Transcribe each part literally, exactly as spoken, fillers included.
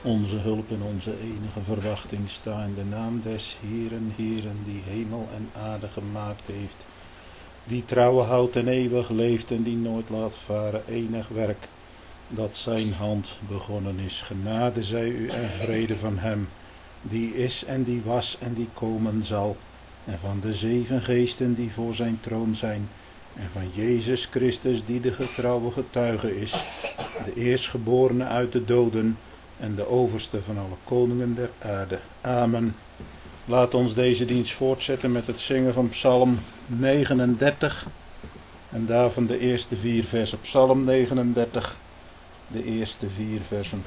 onze hulp en onze enige verwachting sta in de naam des Heeren, Heeren, die hemel en aarde gemaakt heeft, die trouwe houdt en eeuwig leeft en die nooit laat varen enig werk dat zijn hand begonnen is. Genade zij u en vrede van hem, die is en die was en die komen zal, en van de zeven geesten die voor zijn troon zijn, en van Jezus Christus die de getrouwe getuige is, de eerstgeborene uit de doden en de overste van alle koningen der aarde. Amen. Laat ons deze dienst voortzetten met het zingen van Psalm negenendertig en daarvan de eerste vier versen. Psalm negenendertig, de eerste vier versen.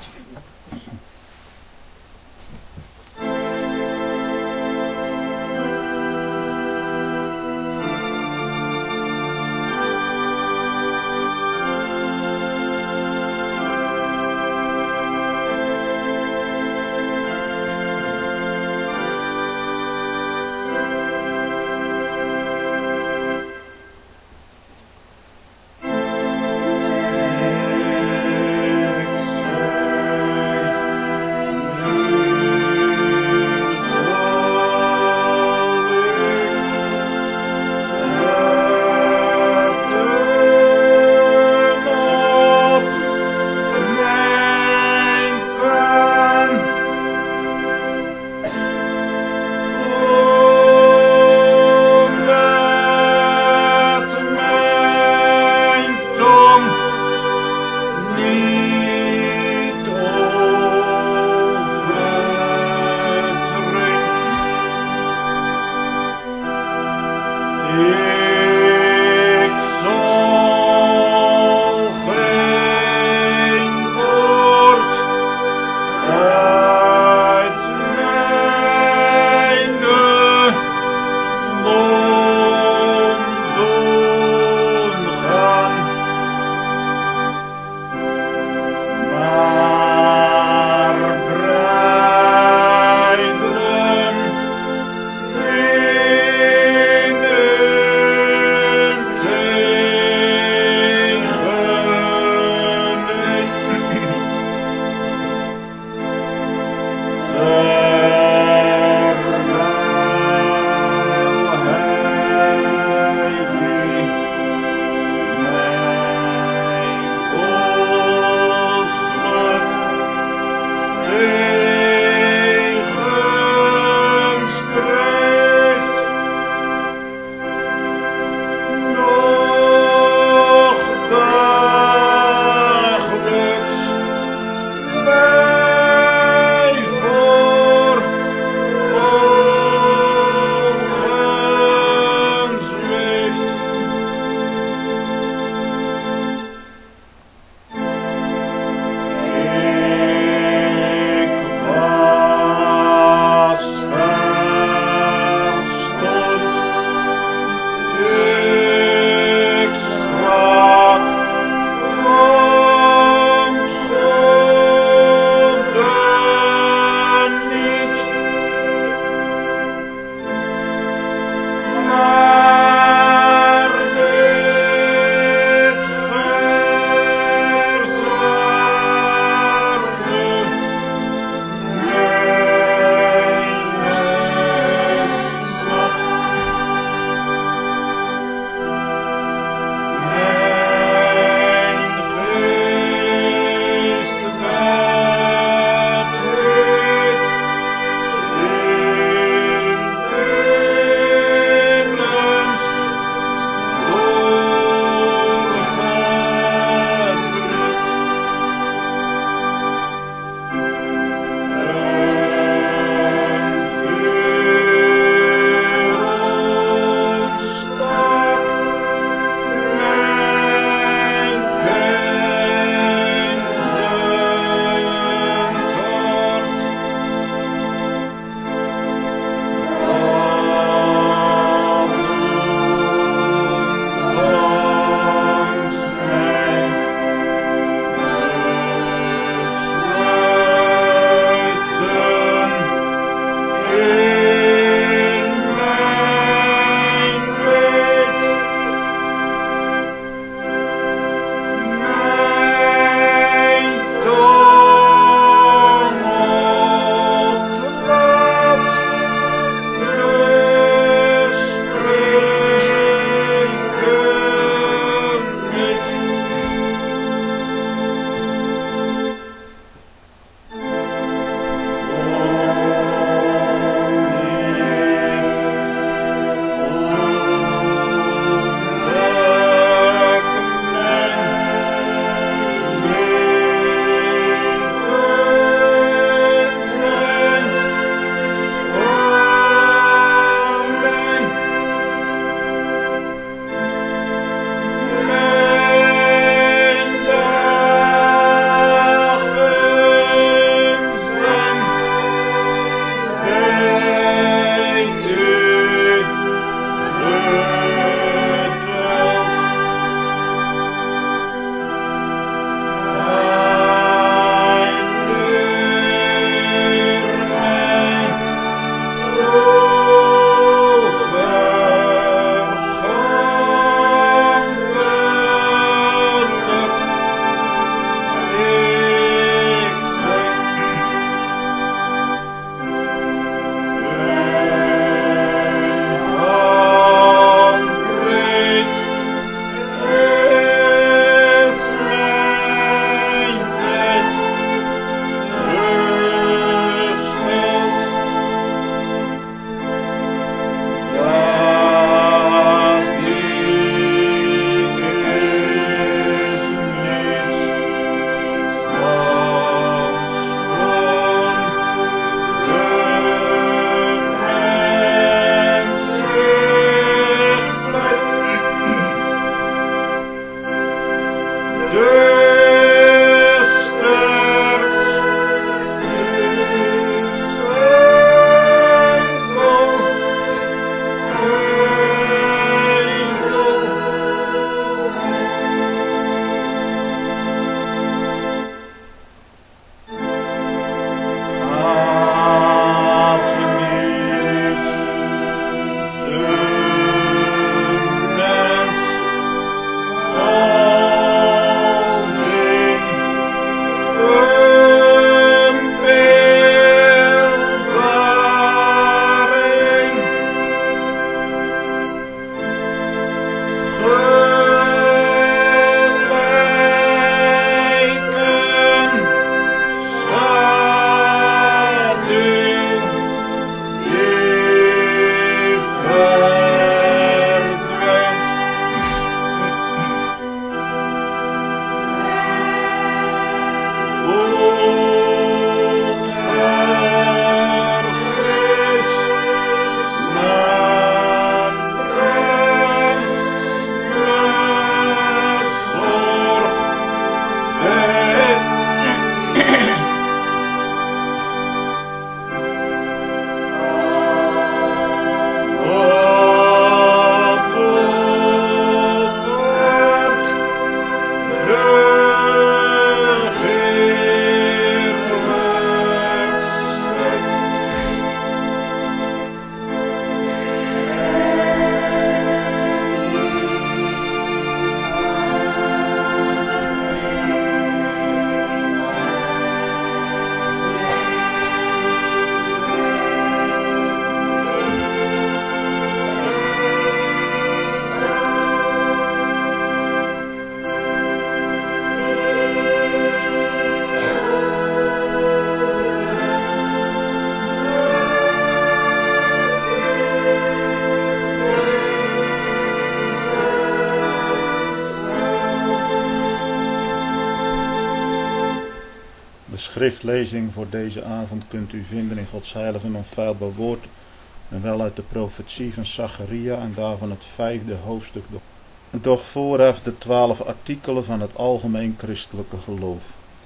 De schriftlezing voor deze avond kunt u vinden in Gods heilige en onfeilbaar woord, en wel uit de profetie van Zacharia en daarvan het vijfde hoofdstuk. Doch vooraf de twaalf artikelen van het algemeen christelijke geloof.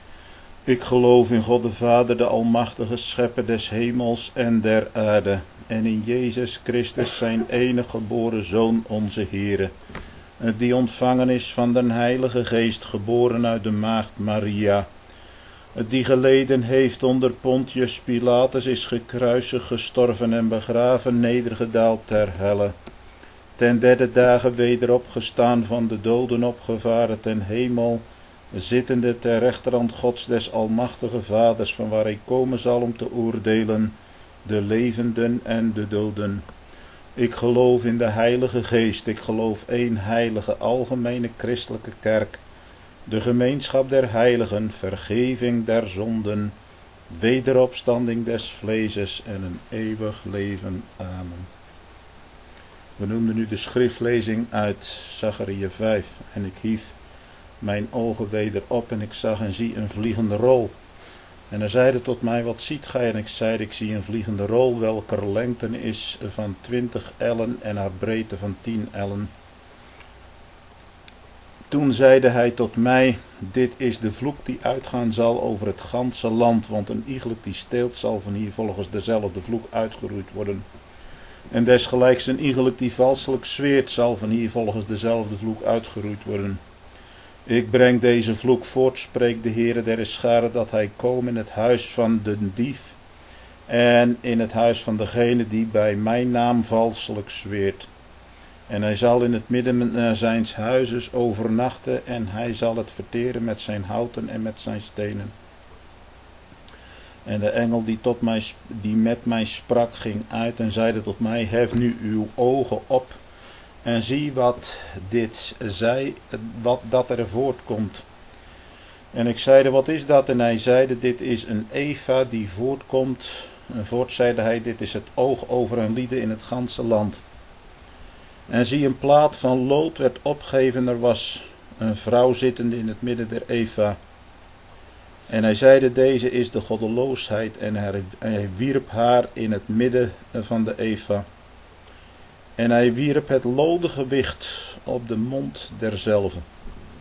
Ik geloof in God de Vader, de almachtige schepper des hemels en der aarde, en in Jezus Christus zijn enige geboren Zoon, onze Heere, die ontvangen is van den Heilige Geest, geboren uit de maagd Maria, die geleden heeft onder Pontius Pilatus, is gekruisigd, gestorven en begraven, nedergedaald ter helle, ten derde dagen weder opgestaan, van de doden opgevaren ten hemel, zittende ter rechterhand Gods des almachtige Vaders, van waar hij komen zal om te oordelen de levenden en de doden. Ik geloof in de Heilige Geest, ik geloof één heilige algemene christelijke kerk, de gemeenschap der heiligen, vergeving der zonden, wederopstanding des vleeses en een eeuwig leven. Amen. We noemden nu de schriftlezing uit Zacharia vijf, en ik hief mijn ogen weder op en ik zag en zie een vliegende rol. En hij zeide tot mij, wat ziet gij? En ik zeide, ik zie een vliegende rol, welker lengte is van twintig ellen en haar breedte van tien ellen. Toen zeide hij tot mij, dit is de vloek die uitgaan zal over het ganse land, want een iegelijk die steelt zal van hier volgens dezelfde vloek uitgeroeid worden. En desgelijks een iegelijk die valselijk zweert zal van hier volgens dezelfde vloek uitgeroeid worden. Ik breng deze vloek voort, spreekt de Heere der scharen, dat hij komen in het huis van de dief en in het huis van degene die bij mijn naam valselijk zweert. En hij zal in het midden zijns huizes overnachten en hij zal het verteren met zijn houten en met zijn stenen. En de engel die, tot mij, die met mij sprak ging uit en zeide tot mij, hef nu uw ogen op en zie wat dit zij, wat dat er voortkomt. En ik zeide, wat is dat? En hij zeide, dit is een Eva die voortkomt. En voort zeide hij, dit is het oog over een lieden in het ganse land. En zie, een plaat van lood werd opgegeven, er was een vrouw zittende in het midden der Eva. En hij zeide, deze is de goddeloosheid, en hij wierp haar in het midden van de Eva. En hij wierp het lode gewicht op de mond derzelve.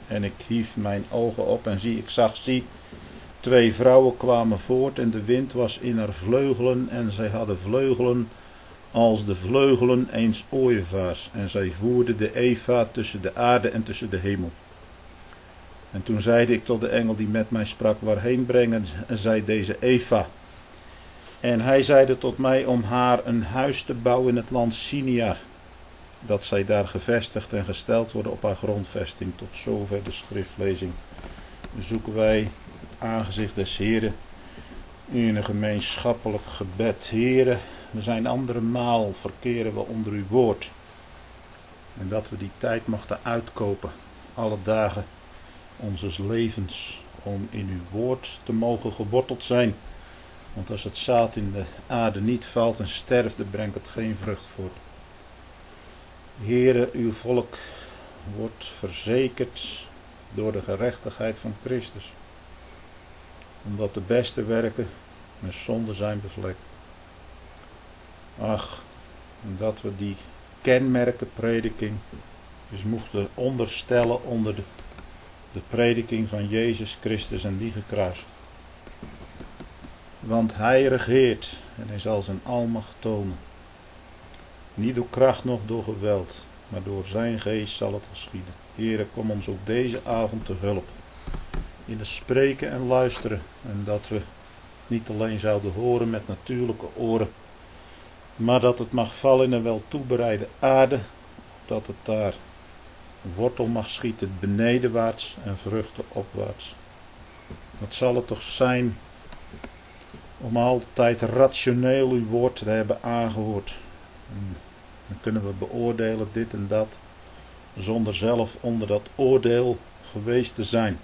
En ik hief mijn ogen op en zie, ik zag, zie, twee vrouwen kwamen voort en de wind was in haar vleugelen en zij hadden vleugelen als de vleugelen eens ooievaars. En zij voerden de Eva tussen de aarde en tussen de hemel. En toen zeide ik tot de engel die met mij sprak, waarheen brengen zij deze Eva? En hij zeide tot mij om haar een huis te bouwen in het land Siniar, dat zij daar gevestigd en gesteld worden op haar grondvesting. Tot zover de schriftlezing. Zoeken wij aangezicht des Heren in een gemeenschappelijk gebed. Heren, we zijn andere maal verkeren we onder uw woord. En dat we die tijd mochten uitkopen, alle dagen onzes levens, om in uw woord te mogen geworteld zijn. Want als het zaad in de aarde niet valt en sterft, dan brengt het geen vrucht voort. Heere, uw volk wordt verzekerd door de gerechtigheid van Christus. Omdat de beste werken met zonde zijn bevlekt. Ach, dat we die kenmerkenprediking dus mochten onderstellen onder de, de prediking van Jezus Christus en die gekruisigd. Want hij regeert en hij zal zijn almacht tonen. Niet door kracht noch door geweld, maar door zijn geest zal het geschieden. Heere, kom ons ook deze avond te hulp. In het spreken en luisteren. En dat we niet alleen zouden horen met natuurlijke oren. Maar dat het mag vallen in een wel toebereide aarde. Dat het daar wortel mag schieten benedenwaarts en vruchten opwaarts. Wat zal het toch zijn om altijd rationeel uw woord te hebben aangehoord. En dan kunnen we beoordelen dit en dat, zonder zelf onder dat oordeel geweest te zijn.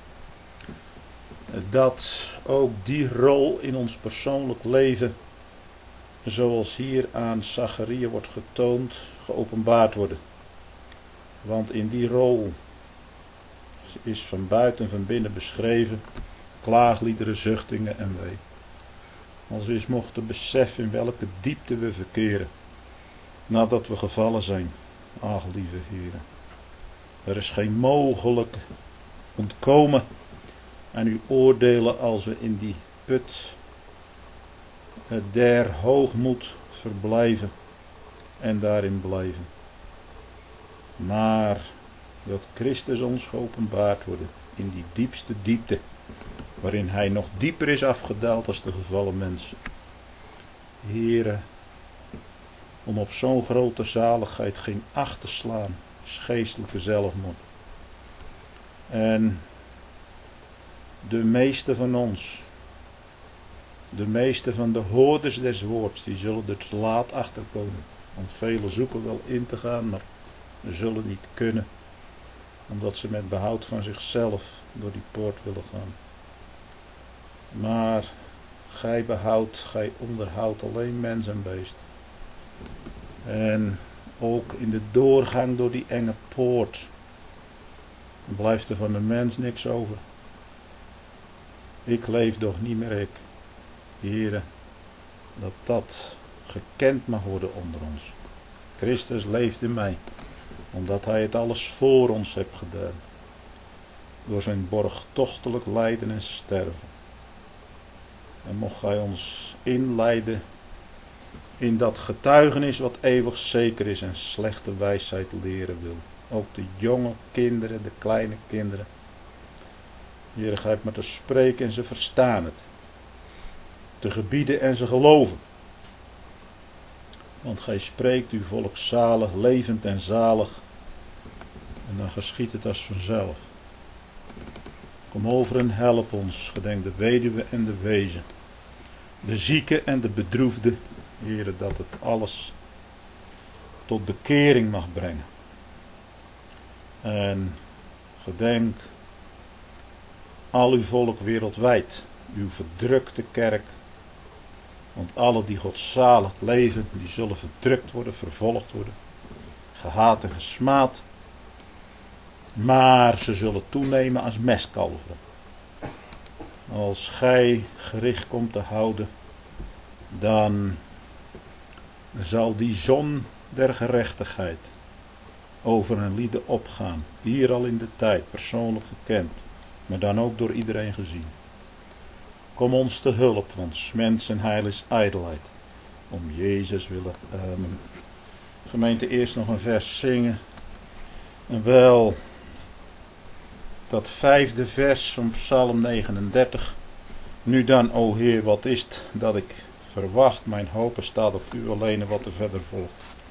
Dat ook die rol in ons persoonlijk leven, zoals hier aan Zacharia wordt getoond, geopenbaard worden. Want in die rol is van buiten en van binnen beschreven klaagliederen, zuchtingen en wee. Als we eens mochten beseffen in welke diepte we verkeren, nadat we gevallen zijn. Ach, lieve Heere, er is geen mogelijk ontkomen aan uw oordelen als we in die put der hoogmoed verblijven en daarin blijven. Maar dat Christus ons geopenbaard wordt in die diepste diepte, waarin hij nog dieper is afgedaald als de gevallen mens. Heere, om op zo'n grote zaligheid geen acht te slaan, is geestelijke zelfmoord. En de meeste van ons, de meeste van de hoorders des woords, die zullen er te laat achterkomen. Want velen zoeken wel in te gaan, maar zullen niet kunnen. Omdat ze met behoud van zichzelf door die poort willen gaan. Maar gij behoudt, gij onderhoudt alleen mens en beest. En ook in de doorgang door die enge poort blijft er van de mens niks over. Ik leef doch niet meer ik. Heere, dat dat gekend mag worden onder ons. Christus leeft in mij, omdat hij het alles voor ons heeft gedaan. Door zijn borgtochtelijk lijden en sterven. En mocht gij ons inleiden in dat getuigenis wat eeuwig zeker is en slechte wijsheid leren wil. Ook de jonge kinderen, de kleine kinderen. Heere, gij hebt maar te spreken en ze verstaan het. Te gebieden en ze geloven. Want gij spreekt uw volk zalig, levend en zalig. En dan geschiedt het als vanzelf. Kom over en help ons, gedenk de weduwe en de wezen. De zieke en de bedroefde. Heere, dat het alles tot bekering mag brengen. En gedenk al uw volk wereldwijd, uw verdrukte kerk. Want alle die godzalig leven, die zullen verdrukt worden, vervolgd worden, gehaat en gesmaad. Maar ze zullen toenemen als mestkalveren. Als gij gericht komt te houden, dan zal die zon der gerechtigheid over een lieden opgaan. Hier al in de tijd, persoonlijk gekend, maar dan ook door iedereen gezien. Kom ons te hulp, want mens en heil is ijdelheid. Om Jezus willen. Amen. Gemeente, eerst nog een vers zingen. En wel dat vijfde vers van Psalm negenendertig. Nu dan, o Heer, wat is het dat ik verwacht? Mijn hoop staat op u alleen en wat er verder volgt.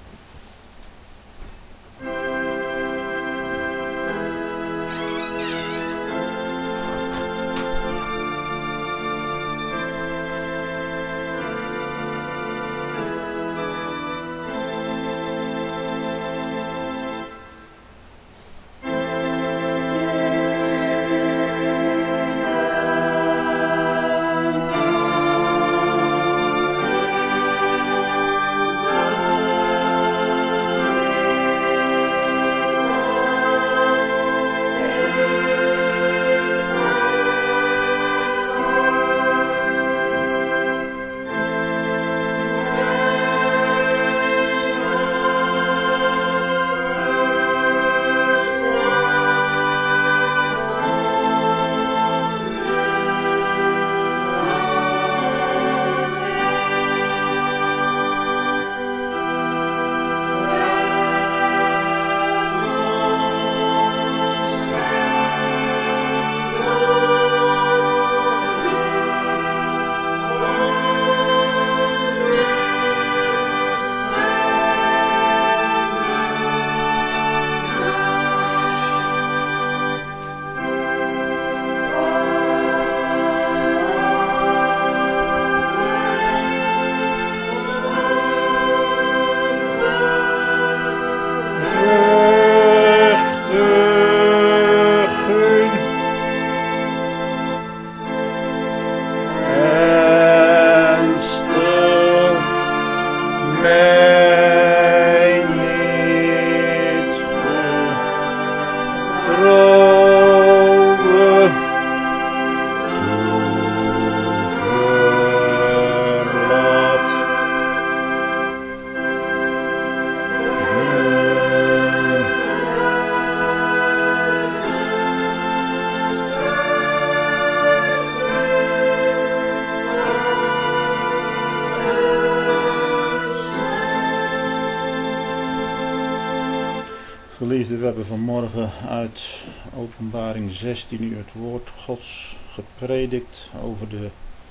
Geliefden, we hebben vanmorgen uit Openbaring zestien uur het woord Gods gepredikt over de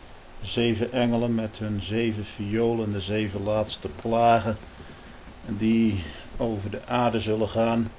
zeven engelen met hun zeven violen, de zeven laatste plagen die over de aarde zullen gaan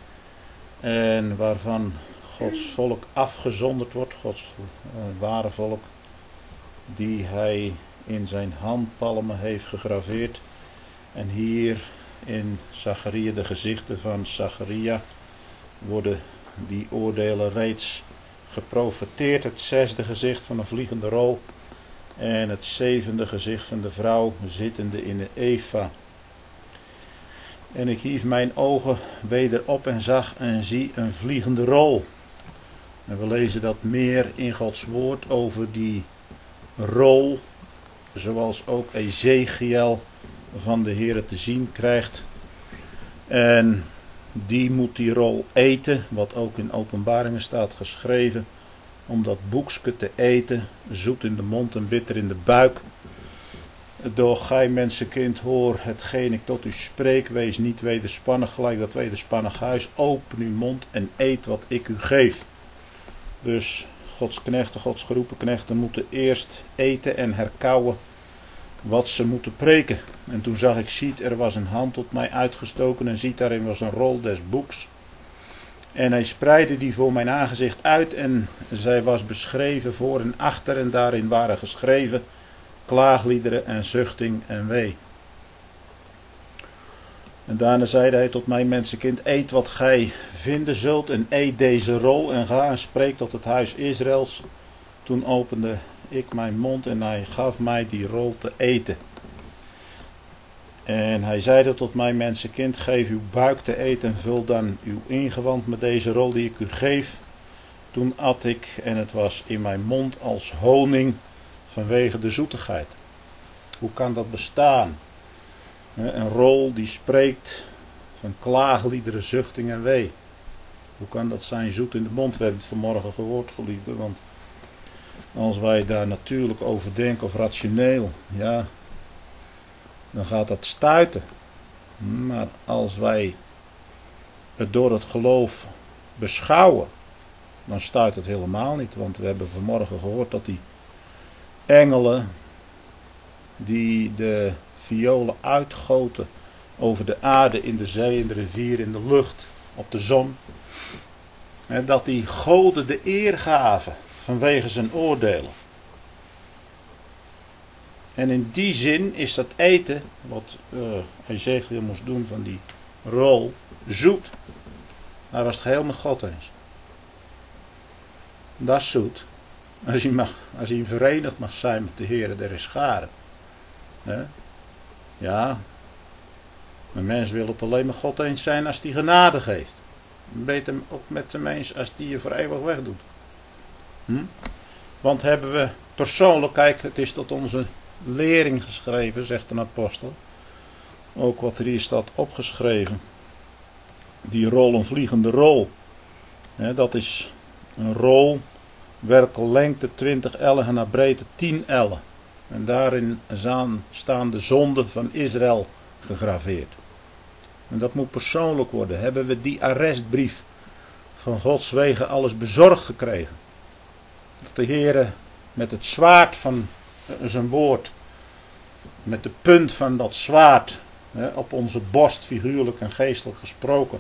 en waarvan Gods volk afgezonderd wordt, Gods uh, ware volk, die hij in zijn handpalmen heeft gegraveerd. En hier in Zacharia, de gezichten van Zacharia, worden die oordelen reeds geprofeteerd. Het zesde gezicht van een vliegende rol en het zevende gezicht van de vrouw zittende in de Eva. En ik hief mijn ogen weder op en zag en zie een vliegende rol. En we lezen dat meer in Gods woord over die rol, zoals ook Ezekiel van de Heere te zien krijgt. En die moet die rol eten, wat ook in Openbaringen staat geschreven, om dat boekske te eten, zoet in de mond en bitter in de buik. Doch gij mensenkind, hoor hetgeen ik tot u spreek, wees niet wederspannig gelijk dat wederspannig huis, open uw mond en eet wat ik u geef. Dus Gods knechten, Gods geroepen knechten moeten eerst eten en herkauwen wat ze moeten preken. En toen zag ik, ziet, er was een hand tot mij uitgestoken en ziet, daarin was een rol des boeks. En hij spreidde die voor mijn aangezicht uit en zij was beschreven voor en achter en daarin waren geschreven klaagliederen en zuchting en wee. En daarna zeide hij tot mij, mensenkind, eet wat gij vinden zult en eet deze rol en ga en spreek tot het huis Israëls. Toen opende ik mijn mond en hij gaf mij die rol te eten. En hij zeide tot mij, mensenkind, geef uw buik te eten en vul dan uw ingewand met deze rol die ik u geef. Toen at ik en het was in mijn mond als honing vanwege de zoetigheid. Hoe kan dat bestaan? Een rol die spreekt van klaagliederen, zuchting en wee. Hoe kan dat zijn? Zoet in de mond. We hebben het vanmorgen gehoord, geliefde. Want als wij daar natuurlijk over denken of rationeel, ja, dan gaat dat stuiten. Maar als wij het door het geloof beschouwen, dan stuit het helemaal niet. Want we hebben vanmorgen gehoord dat die engelen die de violen uitgoten over de aarde, in de zee, in de rivier, in de lucht, op de zon, en dat die goden de eer gaven vanwege zijn oordelen. En in die zin is dat eten, wat uh, Ezekiel moest doen van die rol, zoet. Hij was het heel met God eens. Dat is zoet. Als hij, mag, als hij verenigd mag zijn met de Heer der Scharen. Ja, een mens wil het alleen met God eens zijn als hij genade geeft. Beter ook met de mens als die je voor eeuwig wegdoet. Hm? Want hebben we persoonlijk, kijk, het is tot onze lering geschreven, zegt een apostel. Ook wat er hier staat opgeschreven. Die rol, een vliegende rol. Hè, dat is een rol, werkellengte twintig ellen en naar breedte tien ellen. En daarin staan de zonden van Israël gegraveerd. En dat moet persoonlijk worden. Hebben we die arrestbrief van Gods wegen alles bezorgd gekregen? Dat de Heere met het zwaard van zijn woord, met de punt van dat zwaard hè, op onze borst, figuurlijk en geestelijk gesproken,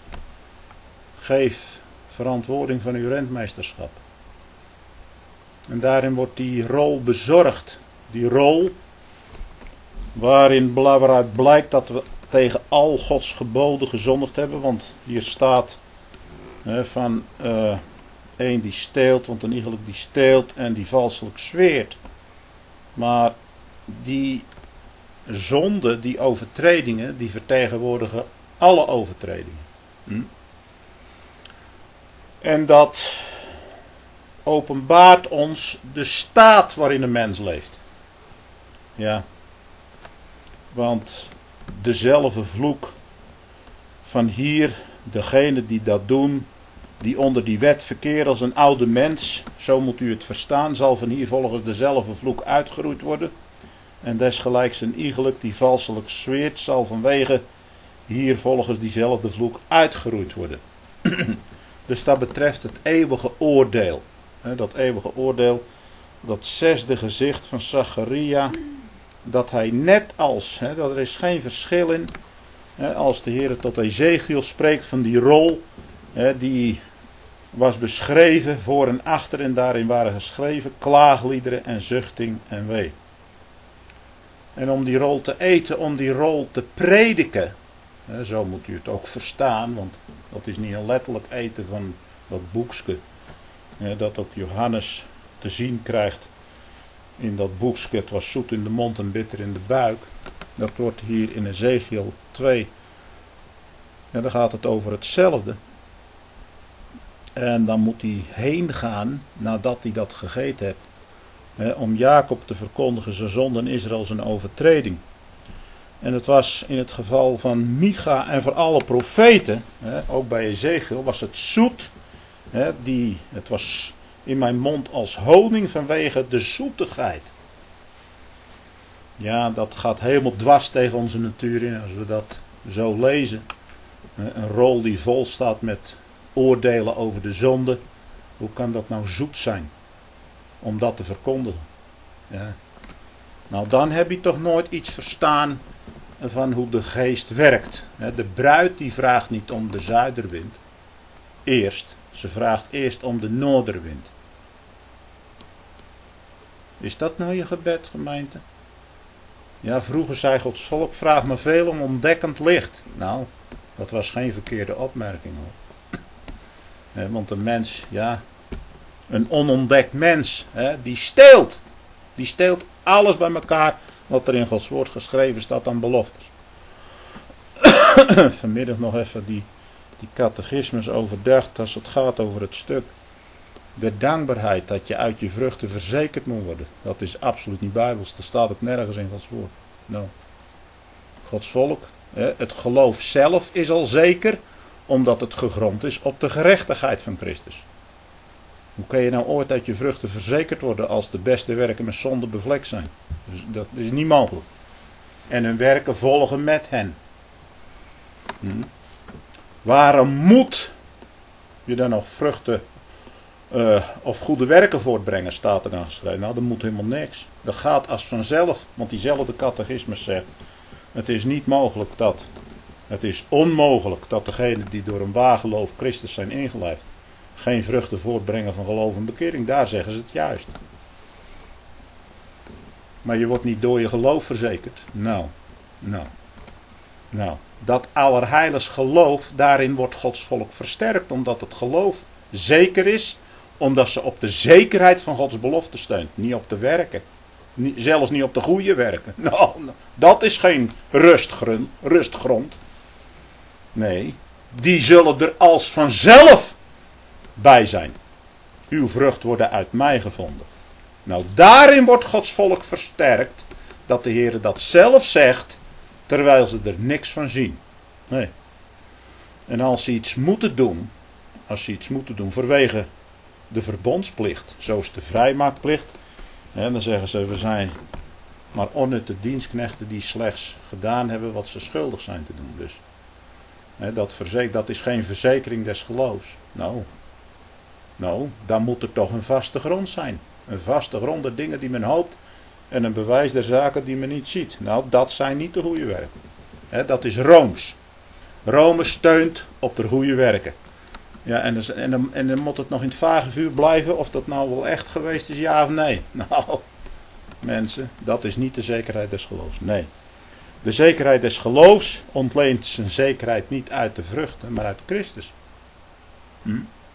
geef verantwoording van uw rentmeesterschap. En daarin wordt die rol bezorgd. Die rol waarin waaruit blijkt dat we tegen al Gods geboden gezondigd hebben. Want hier staat hè, van uh, een die steelt, want een iegelijk die steelt en die valselijk zweert. Maar die zonde, die overtredingen, die vertegenwoordigen alle overtredingen. Hm? En dat openbaart ons de staat waarin een mens leeft. Ja. Want dezelfde vloek van hier, degene die dat doen, die onder die wet verkeren als een oude mens, zo moet u het verstaan, zal van hier volgens dezelfde vloek uitgeroeid worden. En desgelijks een iegelijk die valselijk zweert, zal vanwege hier volgens diezelfde vloek uitgeroeid worden. Dus dat betreft het eeuwige oordeel. Dat eeuwige oordeel, dat zesde gezicht van Zacharia, dat hij net als, hè, dat er is geen verschil in, hè, als de Heer tot Ezekiel spreekt van die rol, hè, die was beschreven voor en achter en daarin waren geschreven klaagliederen en zuchting en wee. En om die rol te eten, om die rol te prediken, hè, zo moet u het ook verstaan, want dat is niet een letterlijk eten van dat boekske, hè, dat ook Johannes te zien krijgt. In dat boekje, het was zoet in de mond en bitter in de buik. Dat wordt hier in Ezekiel twee. En dan gaat het over hetzelfde. En dan moet hij heen gaan nadat hij dat gegeten heeft. Hè, om Jacob te verkondigen zijn zonde en Israël zijn overtreding. En het was in het geval van Micha en voor alle profeten, hè, ook bij Ezekiel, was het zoet. Hè, die, het was in mijn mond als honing vanwege de zoetigheid. Ja, dat gaat helemaal dwars tegen onze natuur in als we dat zo lezen. Een rol die vol staat met oordelen over de zonde. Hoe kan dat nou zoet zijn? Om dat te verkondigen. Ja. Nou, dan heb je toch nooit iets verstaan van hoe de geest werkt. De bruid die vraagt niet om de zuiderwind. Eerst. Ze vraagt eerst om de noorderwind. Is dat nou je gebed, gemeente? Ja, vroeger zei Gods volk, vraag me veel om ontdekkend licht. Nou, dat was geen verkeerde opmerking hoor. He, want een mens, ja, een onontdekt mens, he, die steelt. Die steelt alles bij elkaar wat er in Gods woord geschreven staat aan beloftes. Vanmiddag nog even die, die catechismus overdacht als het gaat over het stuk. De dankbaarheid dat je uit je vruchten verzekerd moet worden. Dat is absoluut niet bijbels. Dat staat ook nergens in Gods woord. No. Gods volk Het geloof zelf is al zeker, omdat het gegrond is op de gerechtigheid van Christus. Hoe kan je nou ooit uit je vruchten verzekerd worden als de beste werken met zonde bevlekt zijn? Dus dat is niet mogelijk. En hun werken volgen met hen. Hm. Waarom moet je dan nog vruchten uh, of goede werken voortbrengen, staat er dan geschreven? Nou, dat moet helemaal niks. Dat gaat als vanzelf, want diezelfde catechismus zegt, het is niet mogelijk dat, het is onmogelijk dat degenen die door een waar geloof Christus zijn ingelijfd, geen vruchten voortbrengen van geloof en bekering. Daar zeggen ze het juist. Maar je wordt niet door je geloof verzekerd. Nou, nou, nou. Dat allerheiligs geloof, daarin wordt Gods volk versterkt. Omdat het geloof zeker is. Omdat ze op de zekerheid van Gods belofte steunt. Niet op de werken. Niet, zelfs niet op de goede werken. Nou, dat is geen rustgrond. rustgrond. Nee, die zullen er als vanzelf bij zijn. Uw vrucht worden uit mij gevonden. Nou, daarin wordt Gods volk versterkt. Dat de Heer dat zelf zegt. Terwijl ze er niks van zien. Nee. En als ze iets moeten doen. Als ze iets moeten doen vanwege de verbondsplicht. Zoals de vrijmaakplicht. Hè, dan zeggen ze, we zijn maar onnutte dienstknechten die slechts gedaan hebben wat ze schuldig zijn te doen. Dus hè, dat, verzeker, dat is geen verzekering des geloofs. Nou, nou, dan moet er toch een vaste grond zijn. Een vaste grond der dingen die men hoopt. En een bewijs der zaken die men niet ziet. Nou, dat zijn niet de goede werken. He, dat is Rooms. Rome steunt op de goede werken. Ja, en, dus, en, dan, en dan moet het nog in het vage vuur blijven of dat nou wel echt geweest is, ja of nee. Nou, mensen, dat is niet de zekerheid des geloofs. Nee. De zekerheid des geloofs ontleent zijn zekerheid niet uit de vruchten, maar uit Christus. Hm?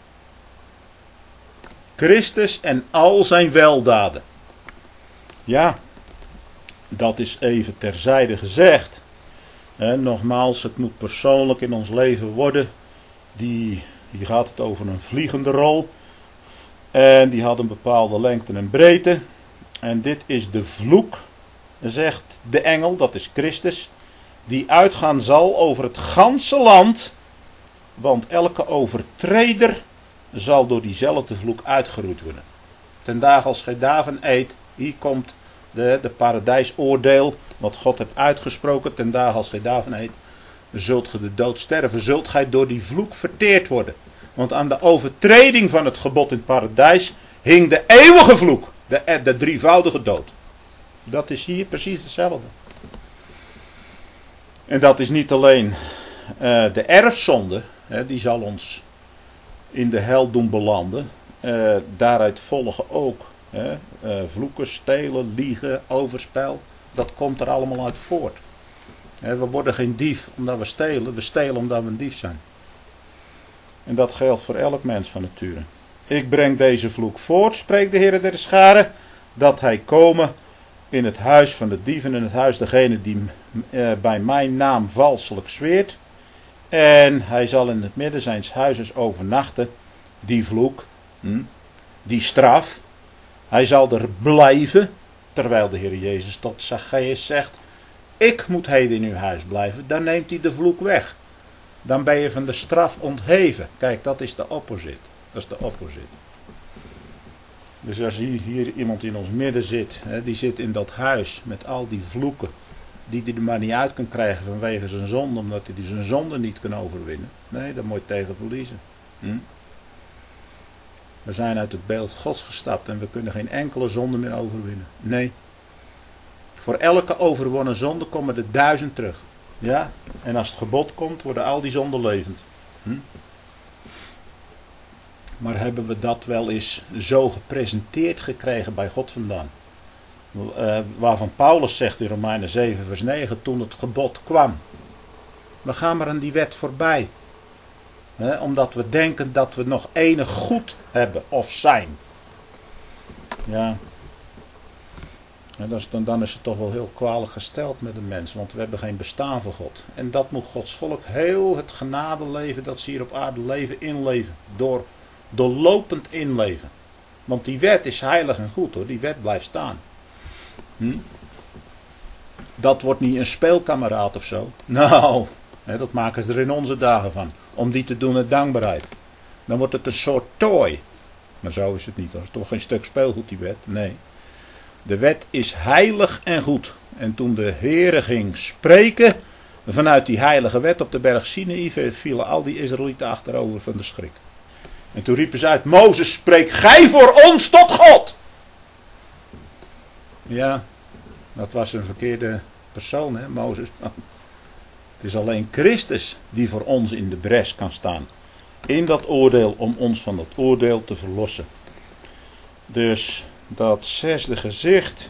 Christus en al zijn weldaden. Ja, dat is even terzijde gezegd. En nogmaals, het moet persoonlijk in ons leven worden. Die, hier gaat het over een vliegende rol. En die had een bepaalde lengte en breedte. En dit is de vloek, zegt de engel, dat is Christus. Die uitgaan zal over het ganse land. Want elke overtreder zal door diezelfde vloek uitgeroeid worden. Ten dagen als gij daarvan eet, hier komt de, de paradijsoordeel, wat God heeft uitgesproken, ten dagen als gij daarvan eet, zult gij de dood sterven, zult gij door die vloek verteerd worden. Want aan de overtreding van het gebod in het paradijs hing de eeuwige vloek, de, de drievoudige dood. Dat is hier precies hetzelfde. En dat is niet alleen uh, de erfzonde, hè, die zal ons in de hel doen belanden. Uh, daaruit volgen ook hè, uh, vloeken, stelen, liegen, overspel. Dat komt er allemaal uit voort. Hè, we worden geen dief omdat we stelen. We stelen omdat we een dief zijn. En dat geldt voor elk mens van nature. Ik breng deze vloek voort, spreekt de Heer der Scharen, dat hij komen in het huis van de dieven, in het huis degene die uh, bij mijn naam valselijk zweert. En hij zal in het midden zijns huizes overnachten. Die vloek, hm, die straf. Hij zal er blijven. Terwijl de Heer Jezus tot Zacchaeus zegt: ik moet heden in uw huis blijven. Dan neemt hij de vloek weg. Dan ben je van de straf ontheven. Kijk, dat is de opposite. Dat is de opposite. Dus als hier iemand in ons midden zit. Hè, die zit in dat huis met al die vloeken. Die hij er maar niet uit kan krijgen vanwege zijn zonde. Omdat hij zijn zonde niet kan overwinnen. Nee, daar moet je tegen verliezen. Hm? We zijn uit het beeld Gods gestapt. En we kunnen geen enkele zonde meer overwinnen. Nee. Voor elke overwonnen zonde komen er duizend terug. Ja? En als het gebod komt, worden al die zonden levend. Hm? Maar hebben we dat wel eens zo gepresenteerd gekregen bij God vandaan? Uh, waarvan Paulus zegt in Romeinen zeven vers negen, toen het gebod kwam. We gaan maar aan die wet voorbij. He, omdat we denken dat we nog enig goed hebben of zijn. Ja. En dat is, dan, dan is het toch wel heel kwalijk gesteld met de mens. Want we hebben geen bestaan voor God. En dat moet Gods volk heel het genadeleven dat ze hier op aarde leven inleven. Door doorlopend inleven. Want die wet is heilig en goed hoor. Die wet blijft staan. Hm? dat wordt niet een speelkameraad of zo. Nou, hè, dat maken ze er in onze dagen van. Om die te doen uit dankbaarheid. Dan wordt het een soort tooi. Maar zo is het niet. Dat is toch geen stuk speelgoed, die wet. Nee. De wet is heilig en goed. En toen de Heere ging spreken vanuit die heilige wet op de berg Sinaï, vielen al die Israëlieten achterover van de schrik. En toen riepen ze uit: Mozes, spreek gij voor ons tot God. Ja, dat was een verkeerde persoon, hè, Mozes. Het is alleen Christus die voor ons in de bres kan staan. In dat oordeel, om ons van dat oordeel te verlossen. Dus dat zesde gezicht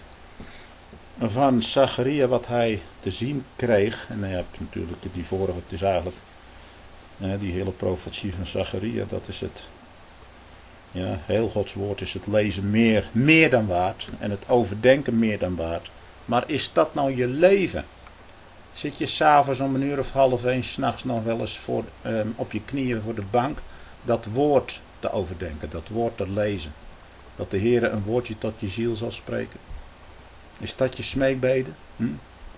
van Zacharia, wat hij te zien kreeg. En dan heb je natuurlijk die vorige, het is eigenlijk ja, die hele profetie van Zacharia, dat is het. Ja, heel Gods woord is het lezen meer, meer dan waard. En het overdenken meer dan waard. Maar is dat nou je leven? Zit je s'avonds om een uur of half één, 's nachts nog wel eens voor, um, op je knieën voor de bank, dat woord te overdenken, dat woord te lezen. Dat de Heer een woordje tot je ziel zal spreken. Is dat je smeekbede? Hm?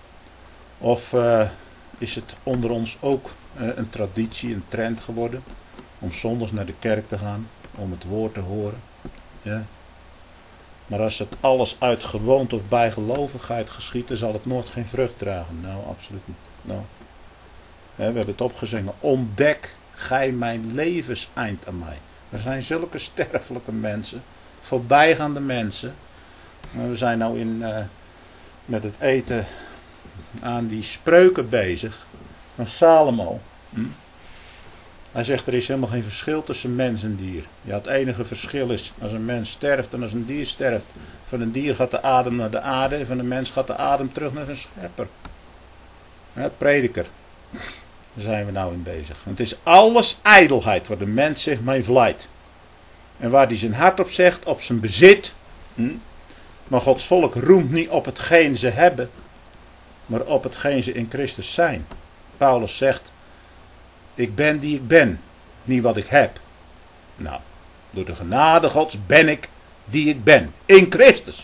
Of uh, is het onder ons ook uh, een traditie, een trend geworden, om zondags naar de kerk te gaan, om het woord te horen? Ja. Maar als het alles uit gewoonte of bijgelovigheid geschiet, dan zal het nooit geen vrucht dragen. Nou, absoluut niet. Nou. We hebben het opgezongen. Ontdek gij mijn levenseind aan mij. We zijn zulke sterfelijke mensen. Voorbijgaande mensen. We zijn nou in, uh, met het eten aan die spreuken bezig. Van Salomo. Hm? Hij zegt er is helemaal geen verschil tussen mens en dier. Ja, het enige verschil is als een mens sterft en als een dier sterft. Van een dier gaat de adem naar de aarde en van een mens gaat de adem terug naar zijn schepper. Ja, prediker. Daar zijn we nou in bezig. Het is alles ijdelheid waar de mens zich mee vlijt. En waar hij zijn hart op zegt, op zijn bezit. Hm? Maar Gods volk roemt niet op hetgeen ze hebben, maar op hetgeen ze in Christus zijn. Paulus zegt: ik ben die ik ben, niet wat ik heb. Nou, door de genade Gods ben ik die ik ben, in Christus.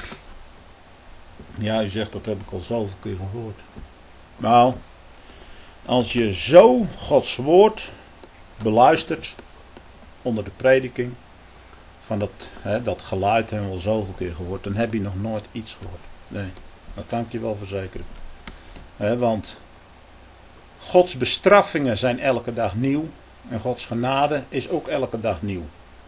Ja, u zegt dat heb ik al zoveel keer gehoord. Nou, als je zo Gods woord beluistert onder de prediking, van dat, hè, dat geluid hebben we al zoveel keer gehoord, dan heb je nog nooit iets gehoord. Nee, dat kan ik je wel verzekeren. Hè, want Gods bestraffingen zijn elke dag nieuw en Gods genade is ook elke dag nieuw.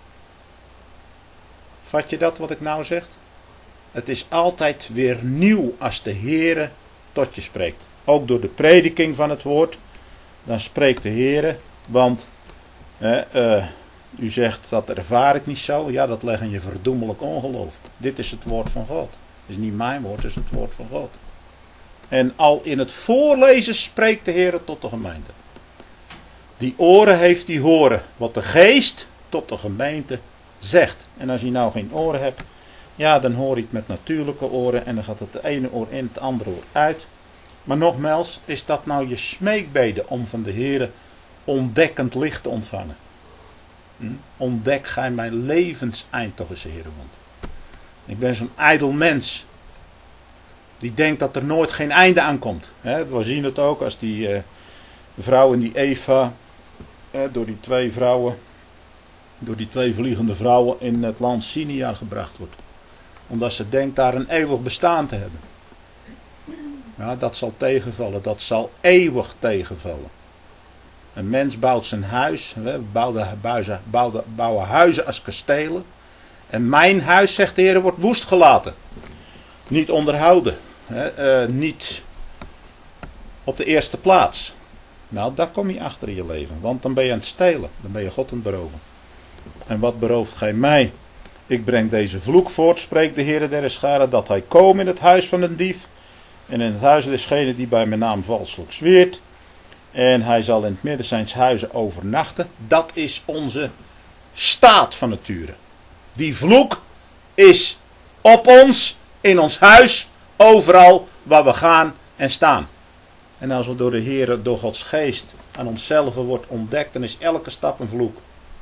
Vat je dat wat ik nou zeg? Het is altijd weer nieuw als de Heere tot je spreekt. Ook door de prediking van het woord, dan spreekt de Heere, want eh, uh, u zegt dat ervaar ik niet zo. Ja, dat legt in je verdoemelijk ongeloof. Dit is het woord van God. Het is niet mijn woord, het is het woord van God. En al in het voorlezen spreekt de Heer tot de gemeente. Die oren heeft die horen wat de geest tot de gemeente zegt. En als je nou geen oren hebt, ja, dan hoor je het met natuurlijke oren en dan gaat het de ene oor in, het andere oor uit. Maar nogmaals, is dat nou je smeekbede om van de Heer ontdekkend licht te ontvangen? Hm? Ontdek gij mijn levenseind toch eens, Heer. Want ik ben zo'n ijdel mens. Die denkt dat er nooit geen einde aan komt. He, we zien het ook als die uh, vrouw en die Eva, eh, door die twee vrouwen, door die twee vliegende vrouwen in het land Sinaï gebracht wordt. Omdat ze denkt daar een eeuwig bestaan te hebben. Ja, dat zal tegenvallen, dat zal eeuwig tegenvallen. Een mens bouwt zijn huis, we bouwen, bouwen, bouwen, bouwen huizen als kastelen. En mijn huis, zegt de Heer, wordt woest gelaten. Niet onderhouden. He, uh, niet op de eerste plaats. Nou, daar kom je achter in je leven. Want dan ben je aan het stelen. Dan ben je God aan het beroven. En wat berooft gij mij? Ik breng deze vloek voort, spreekt de Heer der Scharen, dat hij komen in het huis van een dief. En in het huis desgene die bij mijn naam valselijk zweert. En hij zal in het midden zijns huizen overnachten. Dat is onze staat van nature. Die vloek is op ons, in ons huis, overal waar we gaan en staan. En als we door de Heer, door Gods geest aan onszelf wordt ontdekt, dan is elke stap een vloek.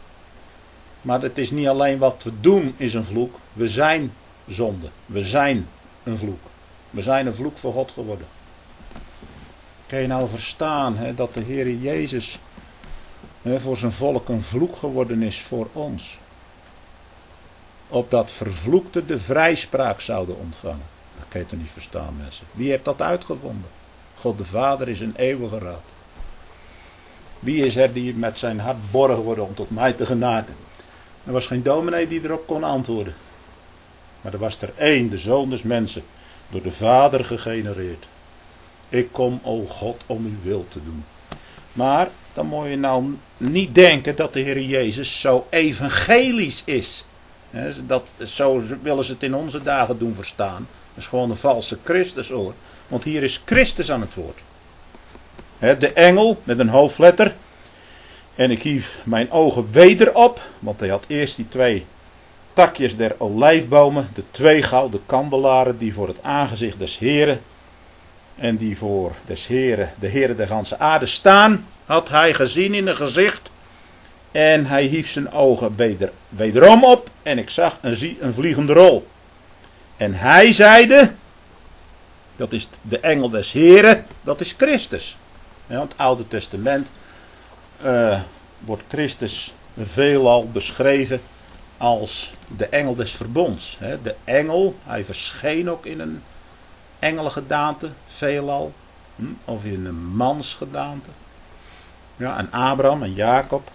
Maar het is niet alleen wat we doen is een vloek. We zijn zonde. We zijn een vloek. We zijn een vloek voor God geworden. Kan je nou verstaan hè, dat de Heer Jezus hè, voor zijn volk een vloek geworden is voor ons? Opdat vervloekte de vrijspraak zouden ontvangen. Dat kan je toch niet verstaan, mensen. Wie heeft dat uitgevonden? God de Vader is een eeuwige raad. Wie is er die met zijn hart borgen worden om tot mij te genaken? Er was geen dominee die erop kon antwoorden. Maar er was er één, de Zoon des Mensen, door de Vader gegenereerd. Ik kom, o God, om uw wil te doen. Maar dan moet je nou niet denken dat de Heer Jezus zo evangelisch is. Dat, zo willen ze het in onze dagen doen verstaan. Dat is gewoon een valse Christus hoor. Want hier is Christus aan het woord. De engel met een hoofdletter. En ik hief mijn ogen weder op. Want hij had eerst die twee takjes der olijfbomen. De twee gouden kandelaren die voor het aangezicht des Heren. En die voor des Heren, de Heren der ganse aarde staan. Had hij gezien in een gezicht. En hij hief zijn ogen weder, wederom op. En ik zag en zie een vliegende rol. En hij zeide. Dat is de engel des Heren. Dat is Christus. Ja, in het Oude Testament uh, wordt Christus veelal beschreven als de engel des verbonds. Hè. De engel, hij verscheen ook in een engelengedaante, veelal. Hm, of in een mansgedaante. Ja, aan Abraham en Jacob.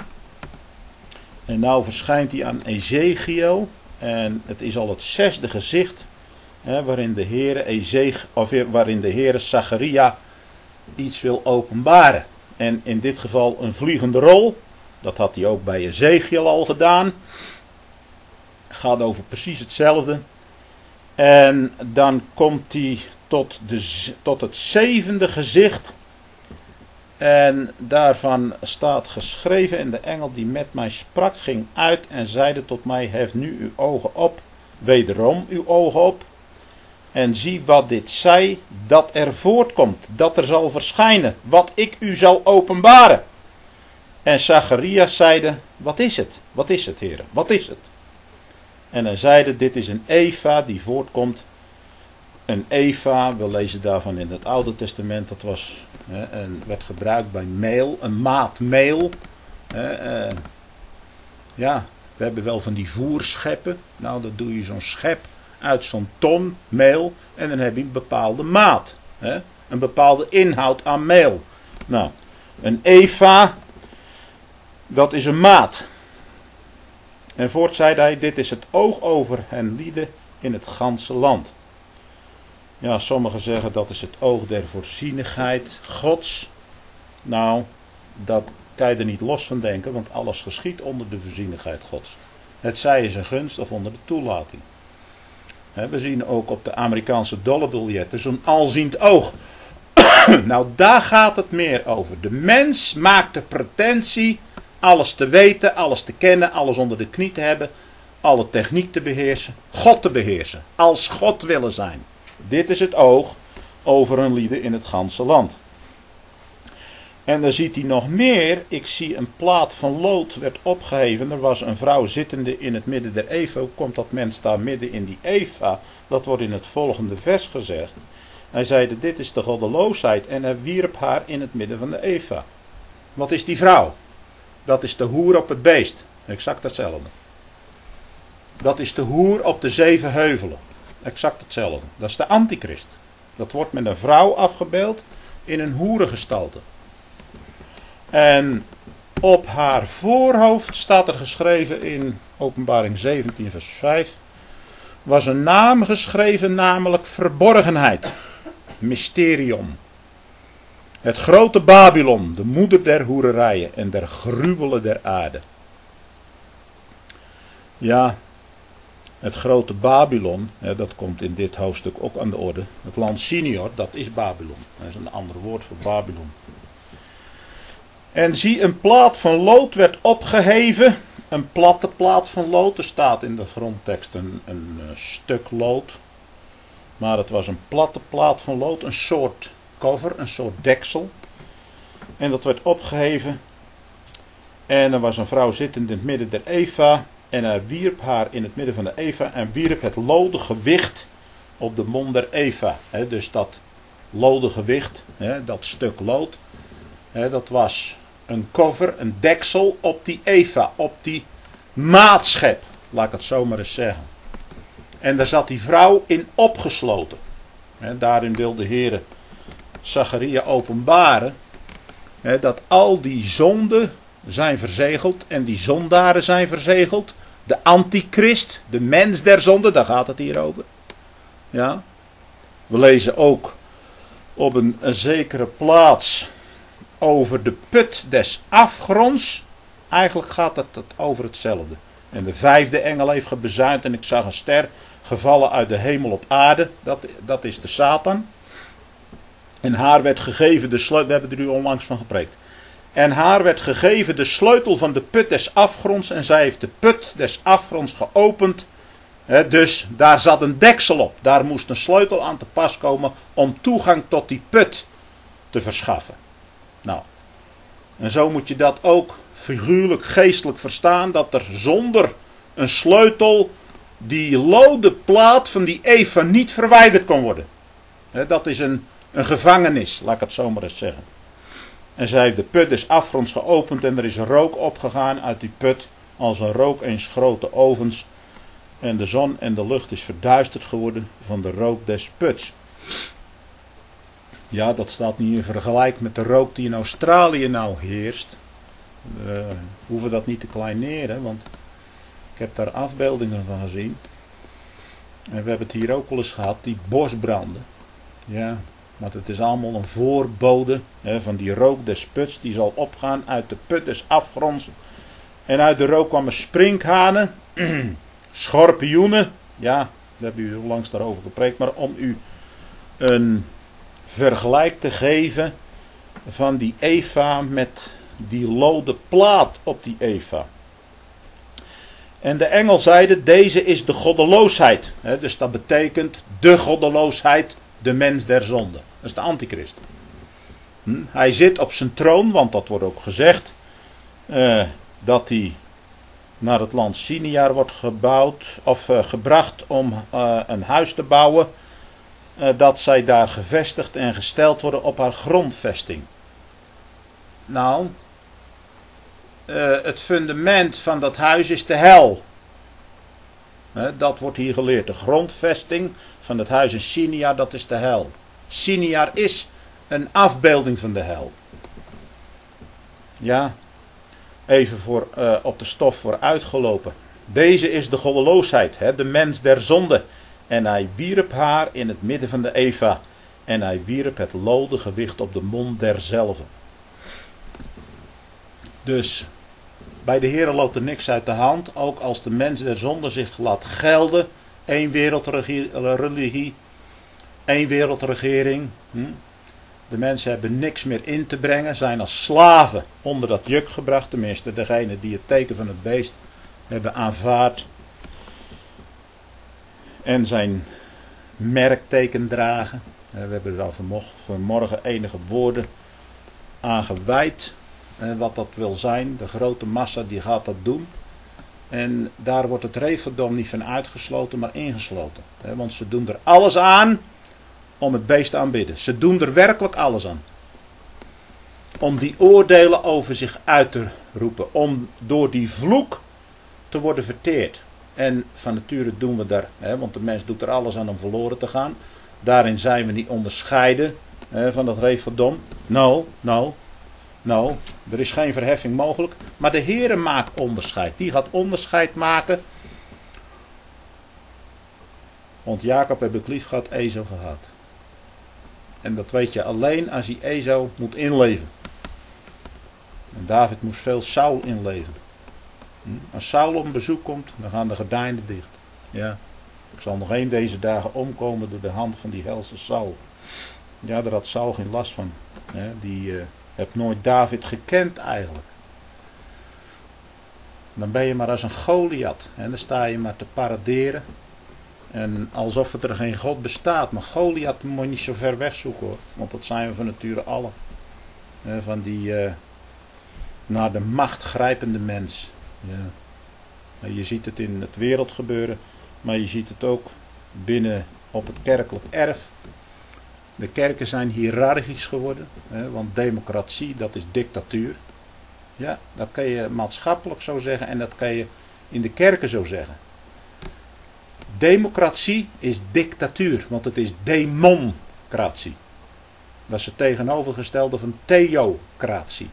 En nou verschijnt hij aan Ezekiel. En het is al het zesde gezicht. Hè, waarin de Heere Ezech, of waarin de Heere Zacharia iets wil openbaren. En in dit geval een vliegende rol. Dat had hij ook bij Ezekiel al gedaan. Gaat over precies hetzelfde. En dan komt hij tot, de, tot het zevende gezicht. En daarvan staat geschreven. En de engel die met mij sprak ging uit en zeide tot mij: hef nu uw ogen op. Wederom uw ogen op. En zie wat dit zij, dat er voortkomt, dat er zal verschijnen, wat ik u zal openbaren. En Zacharias zeide: wat is het? Wat is het, heren? Wat is het? En hij zeide: dit is een Eva die voortkomt. Een Eva, we lezen daarvan in het Oude Testament, dat was, hè, en werd gebruikt bij meel, een maat meel. Hè, eh, ja, we hebben wel van die voerscheppen. Nou, dan doe je zo'n schep uit zo'n ton meel en dan heb je een bepaalde maat. Hè? Een bepaalde inhoud aan meel. Nou, een eva, dat is een maat. En voort zeide hij: dit is het oog over hen lieden in het ganse land. Ja, sommigen zeggen dat is het oog der voorzienigheid Gods. Nou, dat kan je er niet los van denken, want alles geschiet onder de voorzienigheid Gods. Het zij is een gunst of onder de toelating. We zien ook op de Amerikaanse dollarbiljetten zo'n alziend oog. Nou, daar gaat het meer over. De mens maakt de pretentie alles te weten, alles te kennen, alles onder de knie te hebben, alle techniek te beheersen, God te beheersen, als God willen zijn. Dit is het oog over hun lieden in het ganse land. En dan ziet hij nog meer. Ik zie een plaat van lood werd opgeheven. Er was een vrouw zittende in het midden der Eva. Hoe komt dat mens daar midden in die Eva? Dat wordt in het volgende vers gezegd. Hij zeide: dit is de goddeloosheid. En hij wierp haar in het midden van de Eva. Wat is die vrouw? Dat is de hoer op het beest. Exact hetzelfde. Dat is de hoer op de zeven heuvelen. Exact hetzelfde. Dat is de antichrist. Dat wordt met een vrouw afgebeeld in een hoerengestalte. En op haar voorhoofd staat er geschreven in Openbaring zeventien vers vijf. Was een naam geschreven, namelijk verborgenheid. Mysterium. Het grote Babylon, de moeder der hoererijen en der gruwelen der aarde. Ja, het grote Babylon, hè, dat komt in dit hoofdstuk ook aan de orde. Het land Sinior, dat is Babylon. Dat is een ander woord voor Babylon. En zie, een plaat van lood werd opgeheven. Een platte plaat van lood. Er staat in de grondtekst een, een uh, stuk lood. Maar het was een platte plaat van lood. Een soort cover, een soort deksel. En dat werd opgeheven. En er was een vrouw zittend in het midden der Eva. En hij wierp haar in het midden van de Eva. En wierp het lode gewicht op de mond der Eva. He, dus dat lode gewicht, he, dat stuk lood, he, dat was een cover, een deksel op die Eva, op die maatschep, laat ik het zo maar eens zeggen. En daar zat die vrouw in opgesloten. He, daarin wil de Heere Zacharia openbaren, he, dat al die zonden zijn verzegeld en die zondaren zijn verzegeld. De antichrist, de mens der zonde, daar gaat het hier over. Ja. We lezen ook op een, een zekere plaats over de put des afgronds. Eigenlijk gaat het, het over hetzelfde. En de vijfde engel heeft gebezuind en ik zag een ster gevallen uit de hemel op aarde. Dat, dat is de Satan. En haar werd gegeven de sleutel, we hebben er u onlangs van gepreekt. En haar werd gegeven de sleutel van de put des afgronds en zij heeft de put des afgronds geopend. He, dus daar zat een deksel op. Daar moest een sleutel aan te pas komen om toegang tot die put te verschaffen. Nou, en zo moet je dat ook figuurlijk, geestelijk verstaan, dat er zonder een sleutel die lode plaat van die Eva niet verwijderd kon worden. He, dat is een, een gevangenis, laat ik het zo maar eens zeggen. En zij heeft de put des afgronds geopend en er is rook opgegaan uit die put als een rook eens grote ovens. En de zon en de lucht is verduisterd geworden van de rook des puts. Ja, dat staat niet in vergelijk met de rook die in Australië nou heerst. We hoeven dat niet te kleineren, want ik heb daar afbeeldingen van gezien. En we hebben het hier ook wel eens gehad, die bosbranden. Ja, maar het is allemaal een voorbode hè, van die rook des puts. Die zal opgaan uit de put des afgronds. En uit de rook kwamen sprinkhanen, schorpioenen. Ja, we hebben u onlangs daarover gepreekt. Maar om u een vergelijk te geven van die Eva met die lode plaat op die Eva. En de engel zeide, deze is de goddeloosheid. He, dus dat betekent de goddeloosheid, de mens der zonde. Dat is de antichrist. Hm? Hij zit op zijn troon, want dat wordt ook gezegd, uh, dat hij naar het land Siniar wordt gebouwd, of uh, gebracht om uh, een huis te bouwen, uh, dat zij daar gevestigd en gesteld worden op haar grondvesting. Nou, uh, het fundament van dat huis is de hel. Uh, dat wordt hier geleerd. De grondvesting van het huis in Siniar, dat is de hel. Siniar is een afbeelding van de hel. Ja, even voor, uh, op de stof vooruitgelopen. Deze is de goddeloosheid, hè, de mens der zonde. En hij wierp haar in het midden van de Eva. En hij wierp het lode gewicht op de mond derzelve. Dus bij de Heere loopt er niks uit de hand. Ook als de mens der zonde zich laat gelden. Eén wereldreligie. Één wereldregering. Hm? De mensen hebben niks meer in te brengen. Zijn als slaven onder dat juk gebracht. Tenminste degene die het teken van het beest hebben aanvaard. En zijn merkteken dragen. We hebben er daar vanmorgen enige woorden aan gewijd. Wat dat wil zijn. De grote massa die gaat dat doen. En daar wordt het referdom niet van uitgesloten, maar ingesloten. Want ze doen er alles aan om het beest te aanbidden. Ze doen er werkelijk alles aan. Om die oordelen over zich uit te roepen. Om door die vloek te worden verteerd. En van nature doen we daar, hè, want de mens doet er alles aan om verloren te gaan. Daarin zijn we niet onderscheiden hè, van dat referdom. No, no, no. Er is geen verheffing mogelijk. Maar de Heere maakt onderscheid. Die gaat onderscheid maken. Want Jacob heb ik lief gehad, Esau gehaat. En dat weet je alleen als hij Esau moet inleven. En David moest veel Saul inleven. Als Saul op een bezoek komt, dan gaan de gordijnen dicht. Ja, ik zal nog één deze dagen omkomen door de hand van die helse Saul. Ja, daar had Saul geen last van. Ja, die uh, heeft nooit David gekend eigenlijk. Dan ben je maar als een Goliath. En dan sta je maar te paraderen. En alsof het er geen God bestaat. Maar Goliath moet je niet zo ver weg zoeken hoor. Want dat zijn we van nature allen. Ja, van die uh, naar de macht grijpende mens. Ja. Je ziet het in het wereldgebeuren, maar je ziet het ook binnen op het kerkelijk erf. De kerken zijn hiërarchisch geworden, hè, want democratie, dat is dictatuur. Ja, dat kan je maatschappelijk zo zeggen en dat kan je in de kerken zo zeggen. Democratie is dictatuur, want het is democratie. Dat is het tegenovergestelde van theocratie.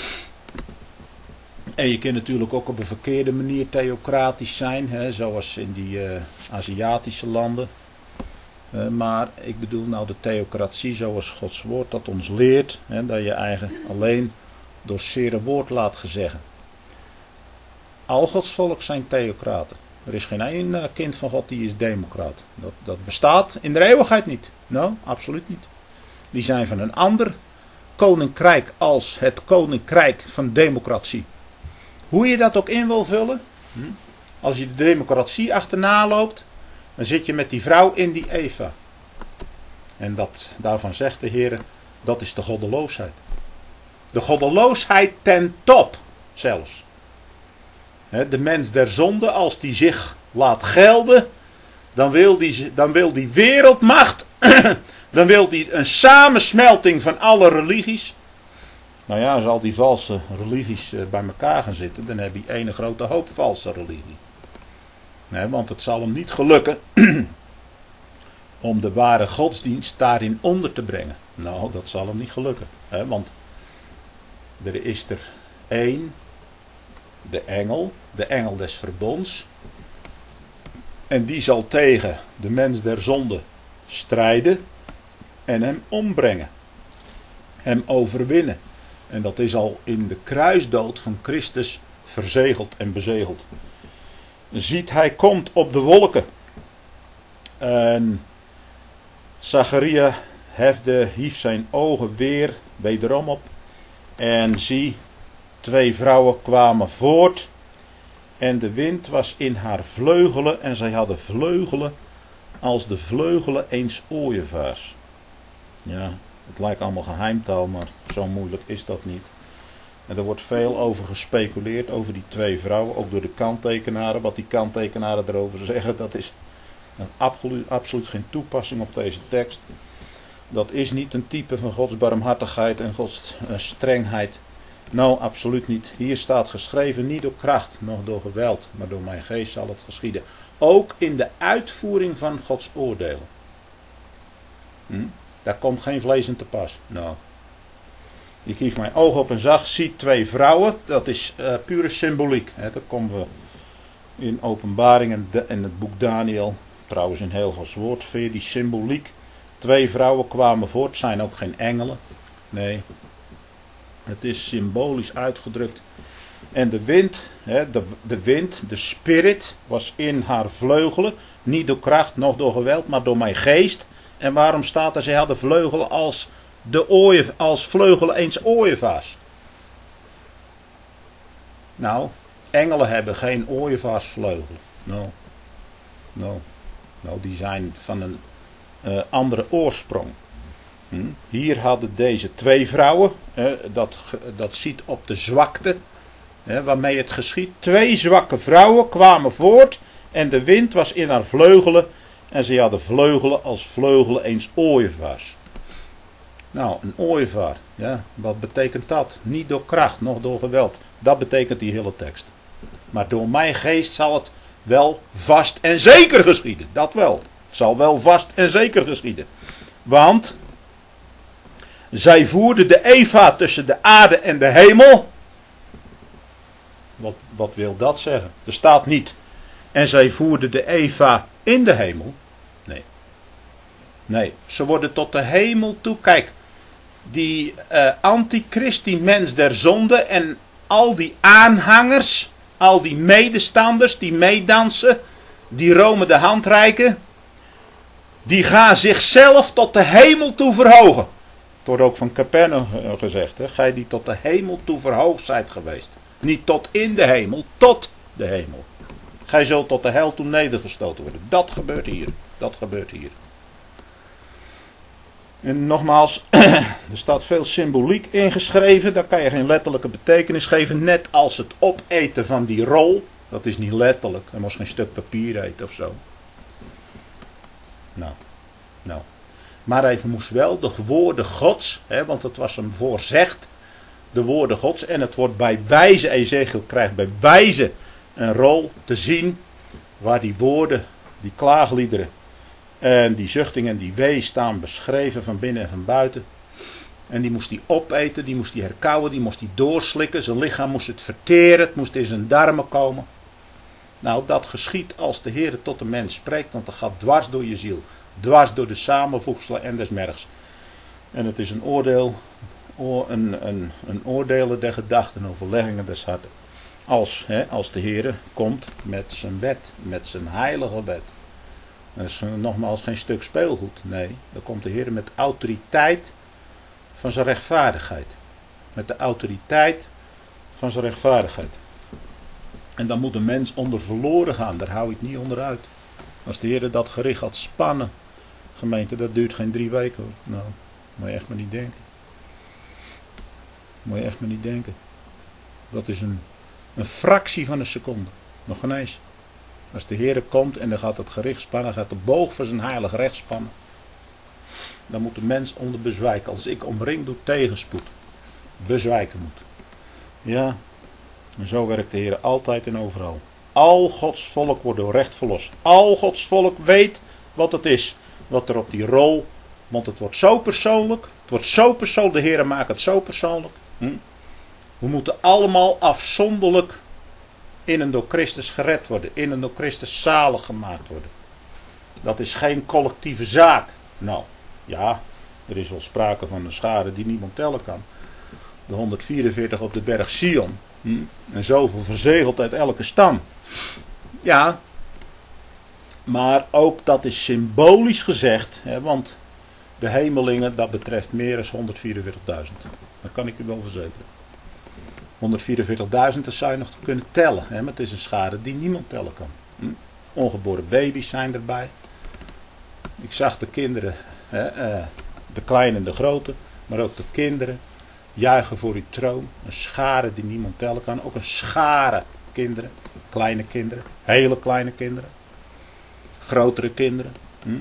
En je kunt natuurlijk ook op een verkeerde manier theocratisch zijn, hè, zoals in die uh, Aziatische landen. Uh, maar ik bedoel nou de theocratie zoals Gods woord dat ons leert, hè, dat je eigen alleen door zere woord laat gezeggen. Al Gods volk zijn theocraten. Er is geen één uh, kind van God die is democraat. Dat, dat bestaat in de eeuwigheid niet. Nou, absoluut niet. Die zijn van een ander koninkrijk als het koninkrijk van democratie. Hoe je dat ook in wil vullen. Hm? Als je de democratie achterna loopt, dan zit je met die vrouw in die Eva. En dat, daarvan zegt de Heer, dat is de goddeloosheid. De goddeloosheid ten top zelfs. De mens der zonde, als die zich laat gelden, dan wil die, dan wil die wereldmacht, dan wil die een samensmelting van alle religies. Nou ja, als al die valse religies bij elkaar gaan zitten, dan heb je één grote hoop valse religie. Nee, want het zal hem niet gelukken om de ware godsdienst daarin onder te brengen. Nou, dat zal hem niet gelukken. Hè, want er is er één, de engel, de engel des verbonds. En die zal tegen de mens der zonde strijden en hem ombrengen. Hem overwinnen. En dat is al in de kruisdood van Christus verzegeld en bezegeld. Ziet, hij komt op de wolken. En Zacharia hefde, hief zijn ogen weer wederom op. En zie, twee vrouwen kwamen voort. En de wind was in haar vleugelen. En zij hadden vleugelen als de vleugelen eens ooievaars. Ja, het lijkt allemaal geheimtaal, maar zo moeilijk is dat niet. En er wordt veel over gespeculeerd, over die twee vrouwen, ook door de kanttekenaren. Wat die kanttekenaren erover zeggen, dat is absoluut, absoluut geen toepassing op deze tekst. Dat is niet een type van Gods barmhartigheid en Gods uh, strengheid. Nou, absoluut niet. Hier staat geschreven, niet door kracht, noch door geweld, maar door mijn geest zal het geschieden. Ook in de uitvoering van Gods oordelen. Hm? Daar komt geen vlees in te pas. Nou. Ik hief mijn ogen op en zag, zie twee vrouwen. Dat is uh, pure symboliek. Hè. Dat komen we in Openbaring en, de, en het boek Daniel. Trouwens in heel Gods woord. Vind je die symboliek? Twee vrouwen kwamen voort. Het zijn ook geen engelen. Nee. Het is symbolisch uitgedrukt. En de wind, hè, de, de wind, de spirit, was in haar vleugelen. Niet door kracht, noch door geweld, maar door mijn geest. En waarom staat er, zij hadden vleugelen als, de ooie, als vleugelen eens ooievaars? Nou, engelen hebben geen ooievaarsvleugelen. Nou, nou, nou, die zijn van een uh, andere oorsprong. Hm? Hier hadden deze twee vrouwen, uh, dat, dat ziet op de zwakte, uh, waarmee het geschiet. Twee zwakke vrouwen kwamen voort en de wind was in haar vleugelen. En ze hadden vleugelen als vleugelen eens ooievaars. Nou, een ooievaar. Ja, wat betekent dat? Niet door kracht, noch door geweld. Dat betekent die hele tekst. Maar door mijn geest zal het wel vast en zeker geschieden. Dat wel. Het zal wel vast en zeker geschieden. Want zij voerden de Eva tussen de aarde en de hemel. Wat, wat wil dat zeggen? Er staat niet. En zij voerden de Eva in de hemel. Nee. Nee, ze worden tot de hemel toe. Kijk, die uh, antichrist, die mens der zonde en al die aanhangers, al die medestanders, die meedansen, die Rome de hand reiken, die gaan zichzelf tot de hemel toe verhogen. Het wordt ook van Capernaum gezegd, hè? Gij die tot de hemel toe verhoogd zijt geweest. Niet tot in de hemel, tot de hemel. Gij zult tot de hel toe nedergestoten worden. Dat gebeurt hier. Dat gebeurt hier. En nogmaals, er staat veel symboliek ingeschreven. Daar kan je geen letterlijke betekenis geven. Net als het opeten van die rol. Dat is niet letterlijk. Hij moest geen stuk papier eten of zo. Nou, nou. Maar hij moest wel de woorden Gods, hè, want het was hem voorzegd, de woorden Gods. En het wordt bij wijze, Ezekiel krijgt bij wijze een rol te zien waar die woorden, die klaagliederen en die zuchtingen, die wee staan beschreven van binnen en van buiten. En die moest hij opeten, die moest hij herkauwen, die moest hij doorslikken. Zijn lichaam moest het verteren, het moest in zijn darmen komen. Nou, dat geschiet als de Heer tot de mens spreekt, want dat gaat dwars door je ziel. Dwars door de samenvoegselen en des mergs. En het is een oordeel, een, een, een oordelen der gedachten, overleggingen des harten. Als, hè, als de Heer komt met zijn wet, met zijn heilige wet. Dat is nogmaals geen stuk speelgoed. Nee, dan komt de Heer met autoriteit van zijn rechtvaardigheid. Met de autoriteit van zijn rechtvaardigheid. En dan moet een mens onder verloren gaan. Daar hou ik niet onderuit. Als de Heer dat gericht had spannen. Gemeente, dat duurt geen drie weken hoor. Nou, moet je echt maar niet denken. Moet je echt maar niet denken. Dat is een, een fractie van een seconde. Nog geen eens. Als de Heer komt en dan gaat het gericht spannen. Gaat de boog van zijn heilig recht spannen. Dan moet de mens onder bezwijken. Als ik omringd door tegenspoed. Bezwijken moet. Ja. En zo werkt de Heer altijd en overal. Al Gods volk wordt door recht verlost. Al Gods volk weet wat het is. Wat er op die rol. Want het wordt zo persoonlijk. Het wordt zo persoonlijk. De Heer maakt het zo persoonlijk. Hm? We moeten allemaal afzonderlijk in en door Christus gered worden. In en door Christus zalig gemaakt worden. Dat is geen collectieve zaak. Nou, ja, er is wel sprake van een schare die niemand tellen kan. De honderdvierenveertig op de berg Sion. Hm? En zoveel verzegeld uit elke stam. Ja, maar ook dat is symbolisch gezegd. Hè, want de hemelingen, dat betreft meer dan honderdvierenveertigduizend. Dat kan ik u wel verzekeren. honderdvierenveertigduizend, dat zou je nog kunnen tellen. Hè, maar het is een schare die niemand tellen kan. Hm? Ongeboren baby's zijn erbij. Ik zag de kinderen, hè, uh, de kleine en de grote, maar ook de kinderen. Juichen voor uw troon. Een schare die niemand tellen kan. Ook een schare kinderen. Kleine kinderen. Hele kleine kinderen. Grotere kinderen. Hm?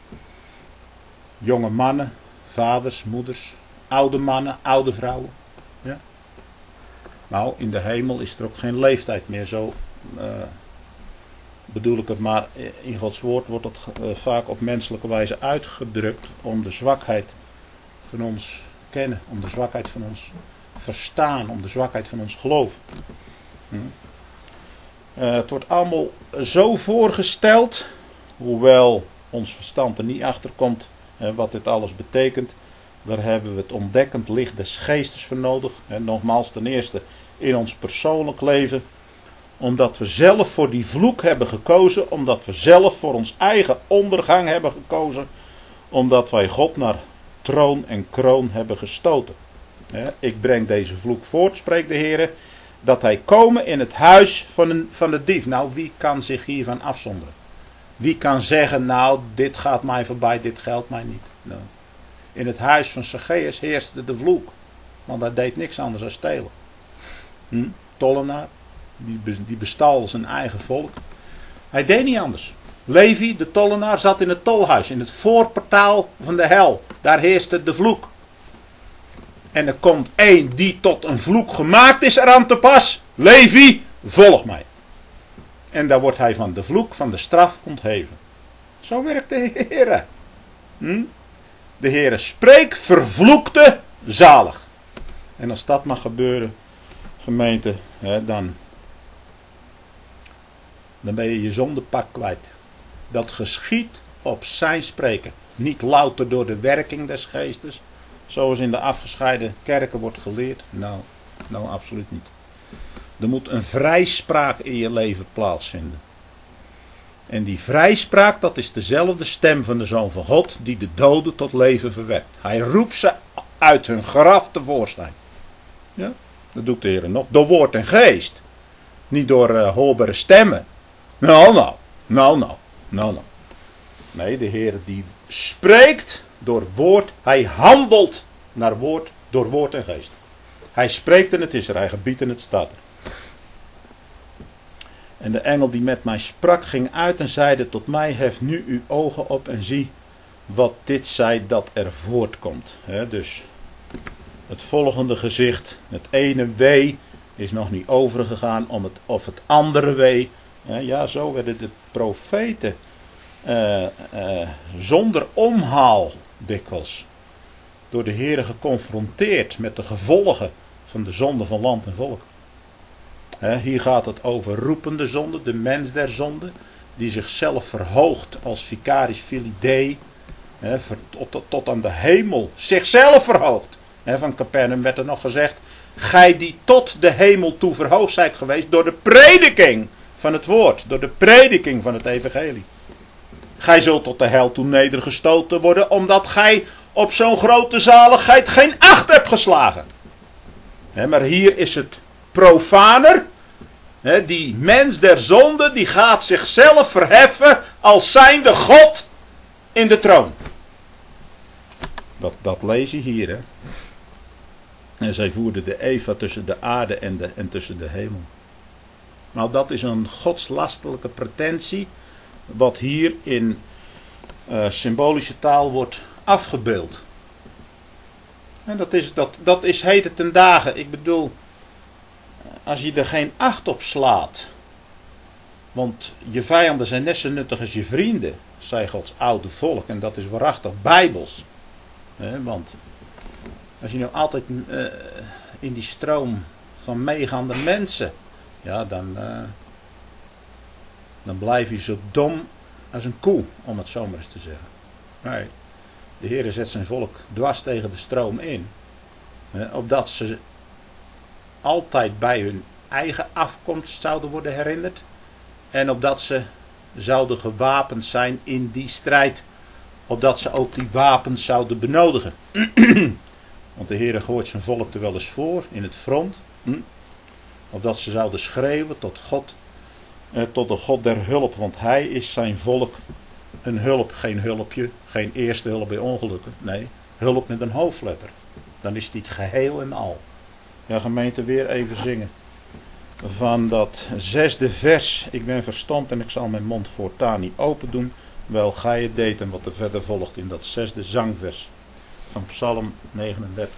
Jonge mannen. Vaders, moeders. Oude mannen, oude vrouwen. Ja? Nou, in de hemel is er ook geen leeftijd meer. Zo uh, bedoel ik het. Maar in Gods woord wordt het uh, vaak op menselijke wijze uitgedrukt. Om de zwakheid van ons kennen, om de zwakheid van ons verstaan, om de zwakheid van ons geloof. Hm. Uh, het wordt allemaal zo voorgesteld, hoewel ons verstand er niet achter komt uh, wat dit alles betekent. Daar hebben we het ontdekkend licht des geestes voor nodig. En nogmaals, ten eerste in ons persoonlijk leven, omdat we zelf voor die vloek hebben gekozen, omdat we zelf voor ons eigen ondergang hebben gekozen, omdat wij God naar troon en kroon hebben gestoten. Ik breng deze vloek voort, spreekt de Heer, dat hij komen in het huis van, een, van de dief. Nou, wie kan zich hiervan afzonderen? Wie kan zeggen, nou, dit gaat mij voorbij, dit geldt mij niet. Nou, in het huis van Zacchaeus heerste de vloek, want hij deed niks anders dan stelen. Hm? Tollenaar, die, die bestal zijn eigen volk. Hij deed niet anders. Levi, de tollenaar, zat in het tolhuis, in het voorportaal van de hel. Daar heerste de vloek. En er komt één die tot een vloek gemaakt is eraan te pas. Levi, volg mij. En daar wordt hij van de vloek, van de straf ontheven. Zo werkt de Heer. Hm? De Heer spreekt, vervloekte, zalig. En als dat mag gebeuren, gemeente, hè, dan, dan ben je je zondepak kwijt. Dat geschiet op zijn spreken. Niet louter door de werking des geestes. Zoals in de afgescheiden kerken wordt geleerd. Nou, nou absoluut niet. Er moet een vrijspraak in je leven plaatsvinden. En die vrijspraak, dat is dezelfde stem van de Zoon van God. Die de doden tot leven verwekt. Hij roept ze uit hun graf tevoorschijn. Ja, dat doet de Heer nog. Door woord en geest. Niet door uh, hoorbare stemmen. Nou, nou, nou, nou. Nou, nou. Nee, de Heer die spreekt door woord. Hij handelt naar woord, door woord en geest. Hij spreekt en het is er. Hij gebiedt en het staat er. En de engel die met mij sprak ging uit en zeide tot mij, hef nu uw ogen op en zie wat dit zij dat er voortkomt. He, dus het volgende gezicht, het ene wee is nog niet overgegaan om het, of het andere wee. He, ja, zo werden de profeten uh, uh, zonder omhaal dikwijls door de Heere geconfronteerd met de gevolgen van de zonde van land en volk. He, hier gaat het over roepende zonde, de mens der zonde, die zichzelf verhoogt als vicarius filii Dei, he, tot, tot, tot aan de hemel, zichzelf verhoogt. He, van Capernaum werd er nog gezegd, gij die tot de hemel toe verhoogd zijt geweest door de prediking van het woord, door de prediking van het evangelie. Gij zult tot de hel toe nedergestoten worden, omdat gij op zo'n grote zaligheid geen acht hebt geslagen. He, maar hier is het profaner. He, die mens der zonde, die gaat zichzelf verheffen als zijnde God in de troon. Dat, dat lees je hier. Hè? En zij voerden de Eva tussen de aarde en, de, en tussen de hemel. Nou, dat is een godslastelijke pretentie, wat hier in uh, symbolische taal wordt afgebeeld. En dat is, dat, dat is heden ten dagen. Ik bedoel, als je er geen acht op slaat, want je vijanden zijn net zo nuttig als je vrienden, zei Gods oude volk, en dat is waarachtig bijbels. He, want als je nou altijd uh, in die stroom van meegaande mensen, ja, dan, uh, dan blijf je zo dom als een koe, om het zo maar eens te zeggen. Nee, de Heer zet zijn volk dwars tegen de stroom in, he, opdat ze altijd bij hun eigen afkomst zouden worden herinnerd, en opdat ze zouden gewapend zijn in die strijd, opdat ze ook die wapens zouden benodigen. Want de Heere gooit zijn volk er wel eens voor in het front, hm? opdat ze zouden schreeuwen tot God, eh, tot de God der hulp, want hij is zijn volk een hulp, geen hulpje, geen eerste hulp bij ongelukken, nee, hulp met een hoofdletter. Dan is die het geheel en al. Ja, gemeente, weer even zingen van dat zesde vers. Ik ben verstomd en ik zal mijn mond voortaan niet open doen, wel gij het deed, en wat er verder volgt in dat zesde zangvers van Psalm negenendertig.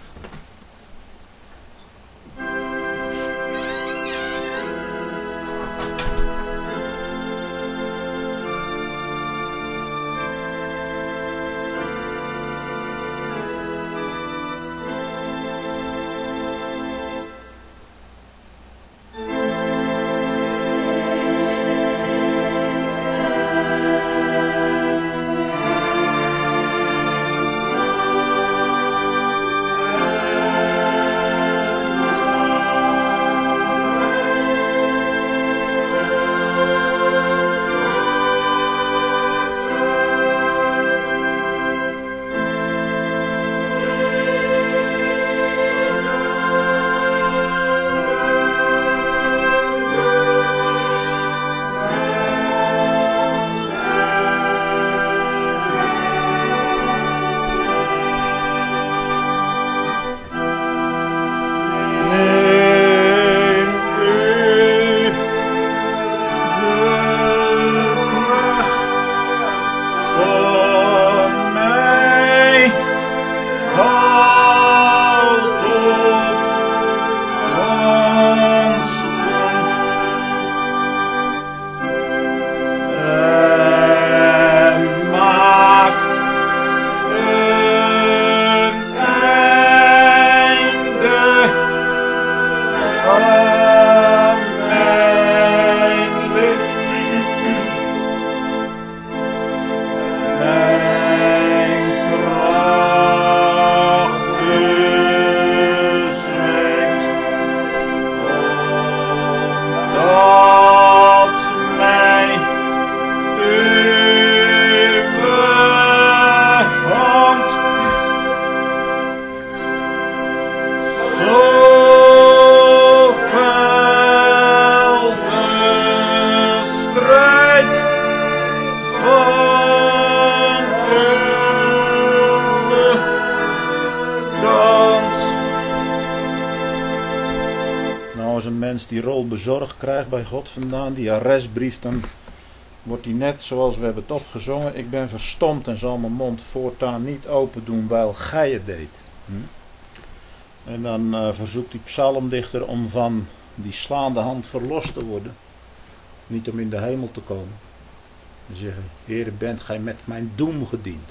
als een mens die rol bezorgd krijgt bij God vandaan, die arrestbrief, dan wordt hij net zoals we hebben het opgezongen. Ik ben verstomd en zal mijn mond voortaan niet open doen, wijl gij het deed. Hm? En dan uh, verzoekt die psalmdichter om van die slaande hand verlost te worden. Niet om in de hemel te komen. En zeggen, Heere, bent gij met mijn doem gediend.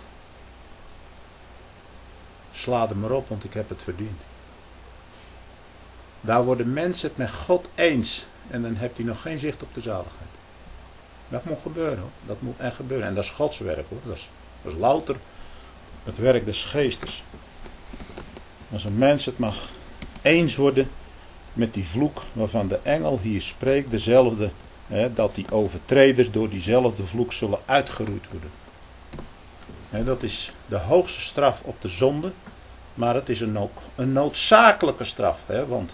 Sla er maar op, want ik heb het verdiend. Daar worden mensen het met God eens. En dan hebt hij nog geen zicht op de zaligheid. Dat moet gebeuren hoor. Dat moet echt gebeuren. En dat is Gods werk hoor. Dat is, dat is louter het werk des geestes. Als een mens het mag eens worden met die vloek waarvan de engel hier spreekt. Dezelfde, hè, dat die overtreders door diezelfde vloek zullen uitgeroeid worden. Hè, dat is de hoogste straf op de zonde. Maar het is een, ook een noodzakelijke straf. Hè, want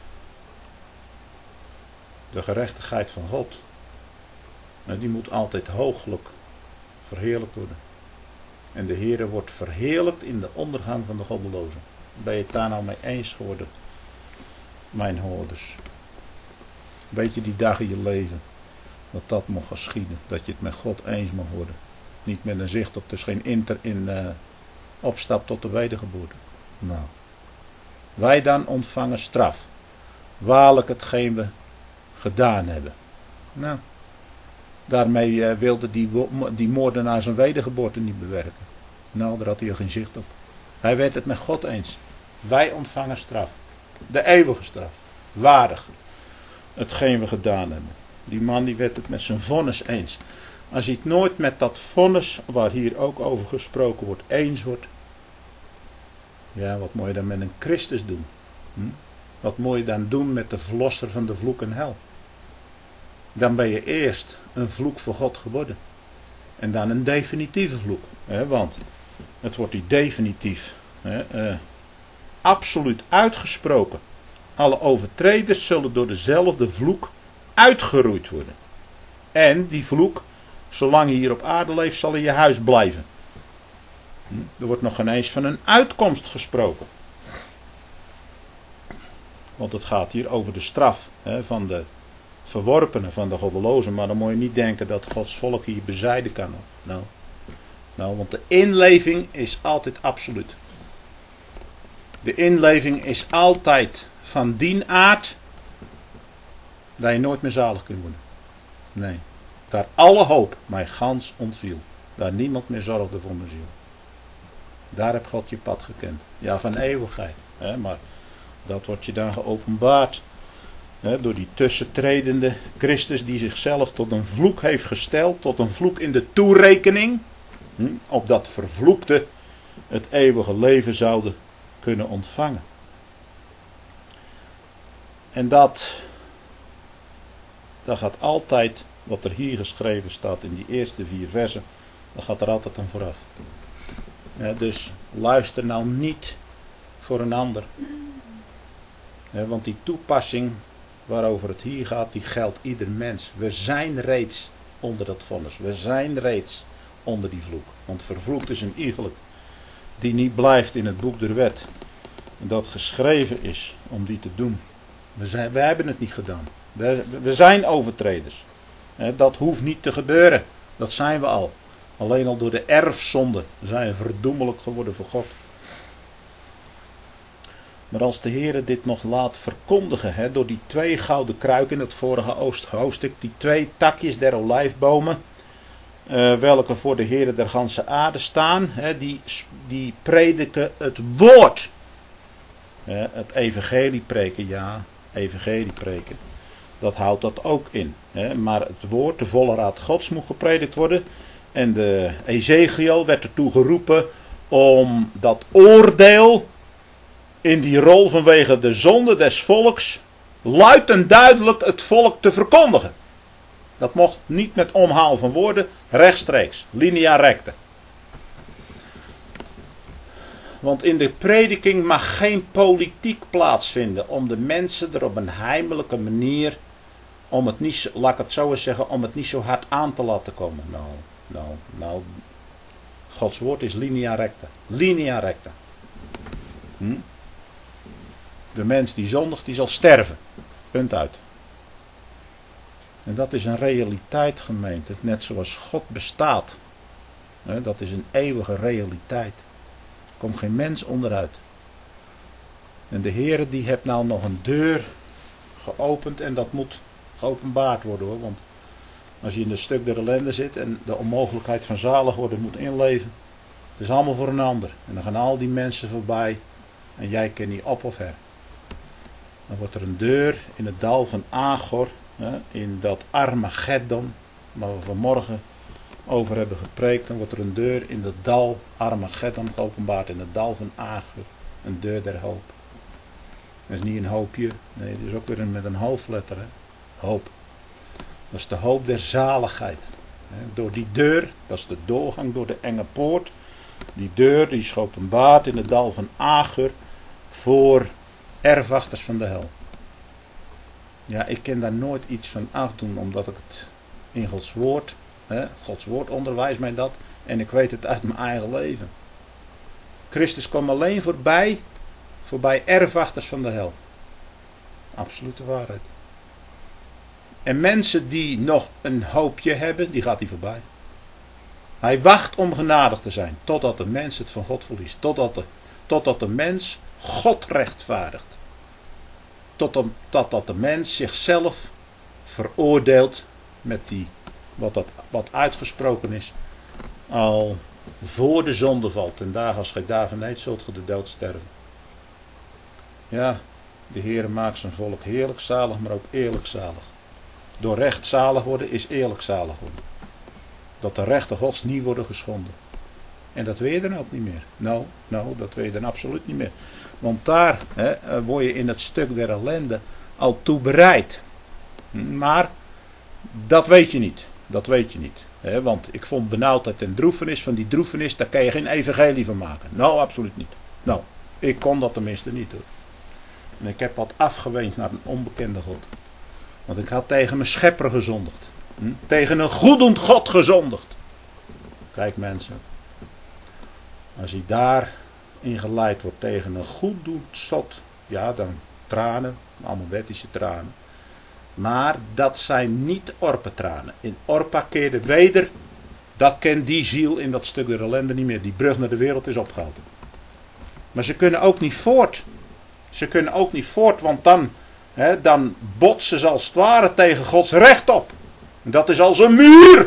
de gerechtigheid van God, die moet altijd hooglijk verheerlijkt worden. En de Heere wordt verheerlijkt in de ondergang van de goddelozen. Ben je het daar nou mee eens geworden, mijn hoorders? Weet je die dag in je leven, dat dat mag geschieden. Dat je het met God eens mag worden. Niet met een zicht op, dus geen inter in uh, opstap tot de wedergeboorte. Nou, wij dan ontvangen straf. Waarlijk hetgeen we gedaan hebben. Nou, daarmee uh, wilde die, die moordenaar zijn wedergeboorte niet bewerken. Nou, daar had hij er geen zicht op. Hij werd het met God eens. Wij ontvangen straf. De eeuwige straf. Waardig. Hetgeen we gedaan hebben. Die man die werd het met zijn vonnis eens. Als hij het nooit met dat vonnis, waar hier ook over gesproken wordt, eens wordt. Ja, wat moet je dan met een Christus doen? Hm? Wat moet je dan doen met de verlosser van de vloek en hel? Dan ben je eerst een vloek voor God geworden. En dan een definitieve vloek. Hè, want het wordt die definitief. Hè, uh, absoluut uitgesproken. Alle overtreders zullen door dezelfde vloek uitgeroeid worden. En die vloek, zolang je hier op aarde leeft, zal in je huis blijven. Hm? Er wordt nog geen eens van een uitkomst gesproken. Want het gaat hier over de straf, hè, van de verworpenen, van de goddelozen. Maar dan moet je niet denken dat Gods volk hier bezijden kan. Nou, nou, want de inleving is altijd absoluut. De inleving is altijd van dien aard dat je nooit meer zalig kunt worden. Nee. Daar alle hoop mij gans ontviel. Daar niemand meer zorgde voor mijn ziel. Daar heb God je pad gekend. Ja, van eeuwigheid. Hè, maar dat wordt je dan geopenbaard. Hè, door die tussentredende Christus die zichzelf tot een vloek heeft gesteld. Tot een vloek in de toerekening. Hm, opdat vervloekte het eeuwige leven zouden kunnen ontvangen. En dat, dat gaat altijd, wat er hier geschreven staat in die eerste vier versen, dat gaat er altijd aan vooraf. Ja, dus luister nou niet voor een ander. Ja, want die toepassing waarover het hier gaat, die geldt ieder mens. We zijn reeds onder dat vonnis. We zijn reeds onder die vloek. Want vervloekt is een iegelijk die niet blijft in het boek der wet. En dat geschreven is om die te doen. We, zijn, we hebben het niet gedaan. We, we zijn overtreders. Dat hoeft niet te gebeuren. Dat zijn we al. Alleen al door de erfzonde zijn we verdoemelijk geworden voor God. Maar als de Heer dit nog laat verkondigen, hè, door die twee gouden kruiken in het vorige hoofdstuk, die twee takjes der olijfbomen, uh, welke voor de Heer der ganse aarde staan, hè, die, die prediken het woord. Uh, het evangelie preken, ja, evangelie preken. Dat houdt dat ook in. Hè, maar het woord, de volle raad Gods, moet gepredikt worden. En de Ezekiel werd ertoe geroepen om dat oordeel in die rol vanwege de zonde des volks luid en duidelijk het volk te verkondigen. Dat mocht niet met omhaal van woorden, rechtstreeks, linea recta. Want in de prediking mag geen politiek plaatsvinden om de mensen er op een heimelijke manier, om het niet, laat ik het zo eens zeggen, om het niet zo hard aan te laten komen. Nou, nou, nou, Gods woord is linea recta. Linea recta. Hm? De mens die zondigt, die zal sterven. Punt uit. En dat is een realiteit, gemeente. Net zoals God bestaat. Dat is een eeuwige realiteit. Er komt geen mens onderuit. En de Heere die heeft nou nog een deur geopend en dat moet geopenbaard worden hoor. Want als je in een stuk der ellende zit en de onmogelijkheid van zalig worden moet inleven. Het is allemaal voor een ander. En dan gaan al die mensen voorbij en jij kent niet op of her. Dan wordt er een deur in het dal van Agor, in dat Armageddon, waar we vanmorgen over hebben gepreekt. Dan wordt er een deur in het dal Armageddon geopenbaard, in het dal van Agor. Een deur der hoop. Dat is niet een hoopje, nee, dat is ook weer een, met een hoofdletter. Hè? Hoop. Dat is de hoop der zaligheid. Door die deur, dat is de doorgang door de enge poort. Die deur die is geopenbaard in het dal van Agor voor erfwachters van de hel. Ja, ik kan daar nooit iets van afdoen, omdat ik het in Gods woord, hè, Gods woord onderwijst mij dat, en ik weet het uit mijn eigen leven. Christus kwam alleen voorbij, voorbij erfwachters van de hel. Absolute waarheid. En mensen die nog een hoopje hebben, die gaat hij voorbij. Hij wacht om genadig te zijn, totdat de mens het van God verliest. Totdat de, totdat de mens God rechtvaardigt. Totdat, totdat de mens zichzelf veroordeelt met die, wat, dat, wat uitgesproken is, al voor de zonde valt. En daar als gij daarvan eet, zult ge de dood sterven. Ja, de Heere maakt zijn volk heerlijk zalig, maar ook eerlijk zalig. Door recht zalig worden is eerlijk zalig worden. Dat de rechten Gods niet worden geschonden. En dat weet je dan ook niet meer. Nou, nou, dat weet je dan absoluut niet meer. Want daar hè, word je in het stuk der ellende al toe bereid. Maar dat weet je niet. Dat weet je niet. Hè, want ik vond benauwdheid en droefenis. Van die droefenis, daar kan je geen evangelie van maken. Nou, absoluut niet. Nou, ik kon dat tenminste niet hoor. En ik heb wat afgeweend naar een onbekende God. Want ik had tegen mijn schepper gezondigd. Hm? Tegen een goedend God gezondigd. Kijk mensen. Als hij daarin geleid wordt tegen een goeddoend zot. Ja, dan tranen. Allemaal wettische tranen. Maar dat zijn niet Orpa-tranen. In Orpa keerde weder. Dat kent die ziel in dat stuk der ellende niet meer. Die brug naar de wereld is opgehaald. Maar ze kunnen ook niet voort. Ze kunnen ook niet voort. Want dan, hè, dan botsen ze als het ware tegen Gods recht op. En dat is als een muur.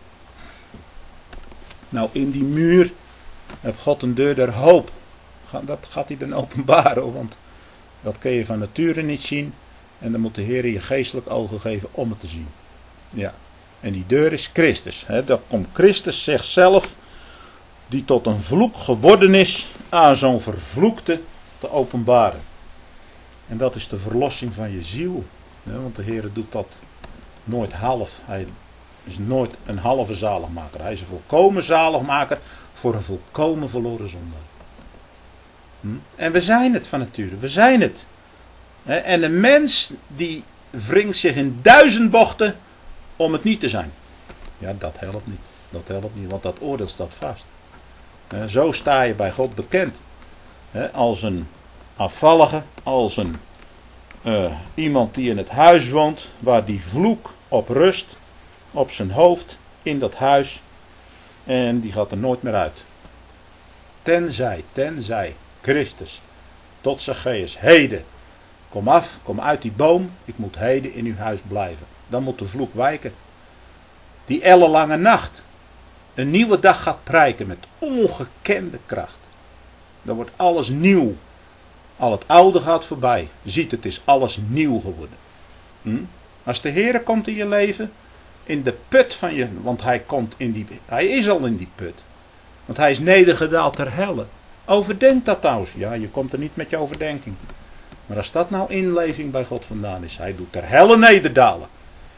Nou, in die muur heeft God een deur der hoop. Dat gaat hij dan openbaren. Want dat kun je van nature niet zien. En dan moet de Heer je geestelijk ogen geven om het te zien. Ja. En die deur is Christus. Hè. Dat komt Christus zichzelf, die tot een vloek geworden is, aan zo'n vervloekte te openbaren. En dat is de verlossing van je ziel. Hè. Want de Heer doet dat nooit half. Hij is nooit een halve zaligmaker. Hij is een volkomen zaligmaker voor een volkomen verloren zondaar. Hm? En we zijn het van nature. We zijn het. En een mens die wringt zich in duizend bochten om het niet te zijn. Ja, dat helpt niet. Dat helpt niet, want dat oordeel staat vast. Zo sta je bij God bekend. Als een afvallige, als een uh, iemand die in het huis woont, waar die vloek op rust, op zijn hoofd, in dat huis. En die gaat er nooit meer uit. Tenzij, tenzij, Christus, tot Zacchaeus, heden. Kom af, kom uit die boom, ik moet heden in uw huis blijven. Dan moet de vloek wijken. Die ellenlange nacht. Een nieuwe dag gaat prijken met ongekende kracht. Dan wordt alles nieuw. Al het oude gaat voorbij. Ziet, het is alles nieuw geworden. Hm? Als de Heere komt in je leven, in de put van je, want hij komt in die, hij is al in die put. Want hij is nedergedaald ter helle. Overdenk dat trouwens. Ja, je komt er niet met je overdenking. Maar als dat nou inleving bij God vandaan is, hij doet ter helle nederdalen.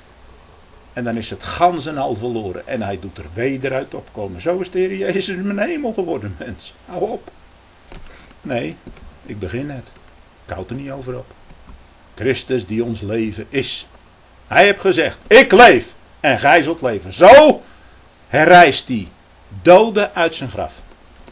En dan is het gans en al verloren. En hij doet er weder uit opkomen. Zo is de Heer Jezus mijn hemel geworden, mens. Hou op. Nee, ik begin net. Ik houd er niet over op. Christus die ons leven is. Hij heeft gezegd, ik leef en gij zult leven. Zo herrijst hij doden uit zijn graf.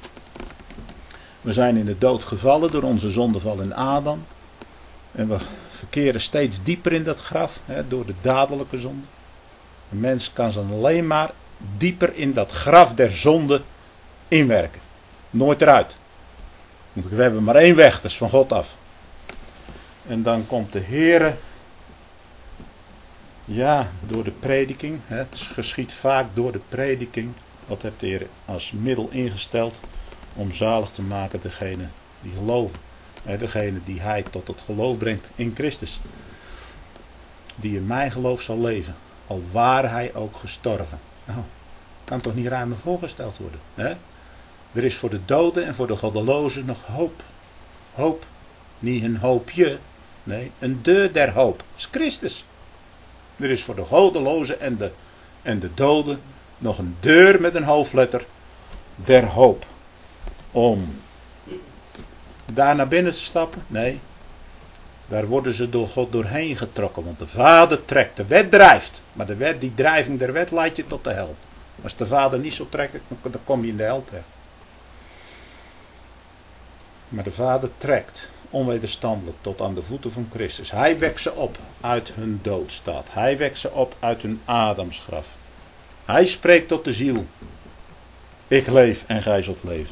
We zijn in de dood gevallen door onze zondeval in Adam. En we verkeren steeds dieper in dat graf, hè, door de dadelijke zonde. Een mens kan ze alleen maar dieper in dat graf der zonde inwerken. Nooit eruit. Want we hebben maar één weg, dat is van God af. En dan komt de Heere, ja, door de prediking. Hè, het geschiet vaak door de prediking. Wat hebt de Heer als middel ingesteld om zalig te maken degene die geloven. Hè, degene die hij tot het geloof brengt in Christus. Die in mijn geloof zal leven. Al ware hij ook gestorven. Nou, kan toch niet ruimer voorgesteld worden. Hè? Er is voor de doden en voor de goddelozen nog hoop. Hoop. Niet een hoopje. Nee, een deur der hoop. Dat is Christus. Er is voor de goddelozen en de, en de doden nog een deur met een hoofdletter der hoop. Om daar naar binnen te stappen? Nee. Daar worden ze door God doorheen getrokken. Want de Vader trekt. De wet drijft. Maar de wet, die drijving der wet leidt je tot de hel. Als de Vader niet zo trekt, dan kom je in de hel terecht. Maar de Vader trekt onwederstandelijk tot aan de voeten van Christus. Hij wekt ze op uit hun doodstaat. Hij wekt ze op uit hun Adamsgraf. Hij spreekt tot de ziel. Ik leef en gij zult leven.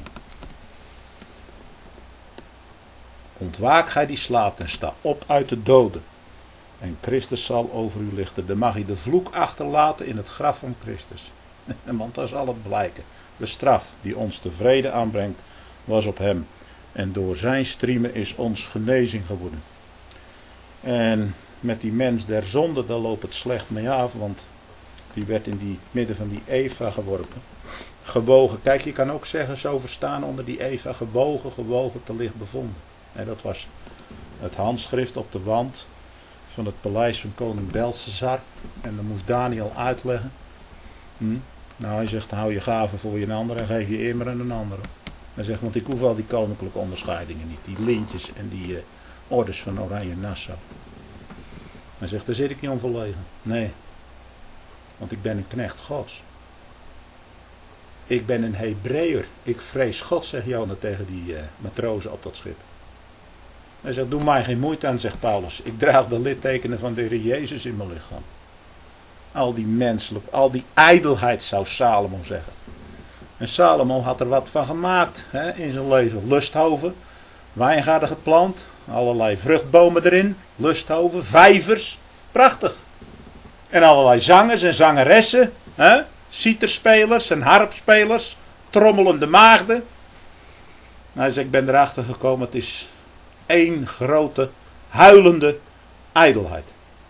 Ontwaak gij die slaapt en sta op uit de doden. En Christus zal over u lichten. Dan mag je de vloek achterlaten in het graf van Christus. Want dan zal het blijken. De straf die ons tevreden aanbrengt was op hem. En door zijn striemen is ons genezing geworden. En met die mens der zonde, daar loopt het slecht mee af. Want die werd in die midden van die Eva geworpen. Gewogen. Kijk, je kan ook zeggen, zo verstaan onder die Eva. Gewogen, gewogen, te licht bevonden. En dat was het handschrift op de wand van het paleis van koning Belshazzar. En dan moest Daniel uitleggen. Hm? Nou, hij zegt, hou je gaven voor je ander en geef je eer maar aan een ander. Hij zegt, want ik hoef al die koninklijke onderscheidingen niet. Die lintjes en die uh, orders van Oranje Nassau. Hij zegt, daar zit ik niet om verlegen. Nee, want ik ben een knecht Gods. Ik ben een Hebreeër. Ik vrees God, zegt Jona tegen die uh, matrozen op dat schip. Hij zegt, doe mij geen moeite aan, zegt Paulus. Ik draag de littekenen van de Heer Jezus in mijn lichaam. Al die menselijk, al die ijdelheid zou Salomo zeggen. En Salomo had er wat van gemaakt hè, in zijn leven. Lusthoven, wijngaarden geplant, allerlei vruchtbomen erin, lusthoven, vijvers, prachtig. En allerlei zangers en zangeressen, hè, citerspelers en harpspelers, trommelende maagden. Hij zegt, ik ben erachter gekomen, het is één grote, huilende ijdelheid.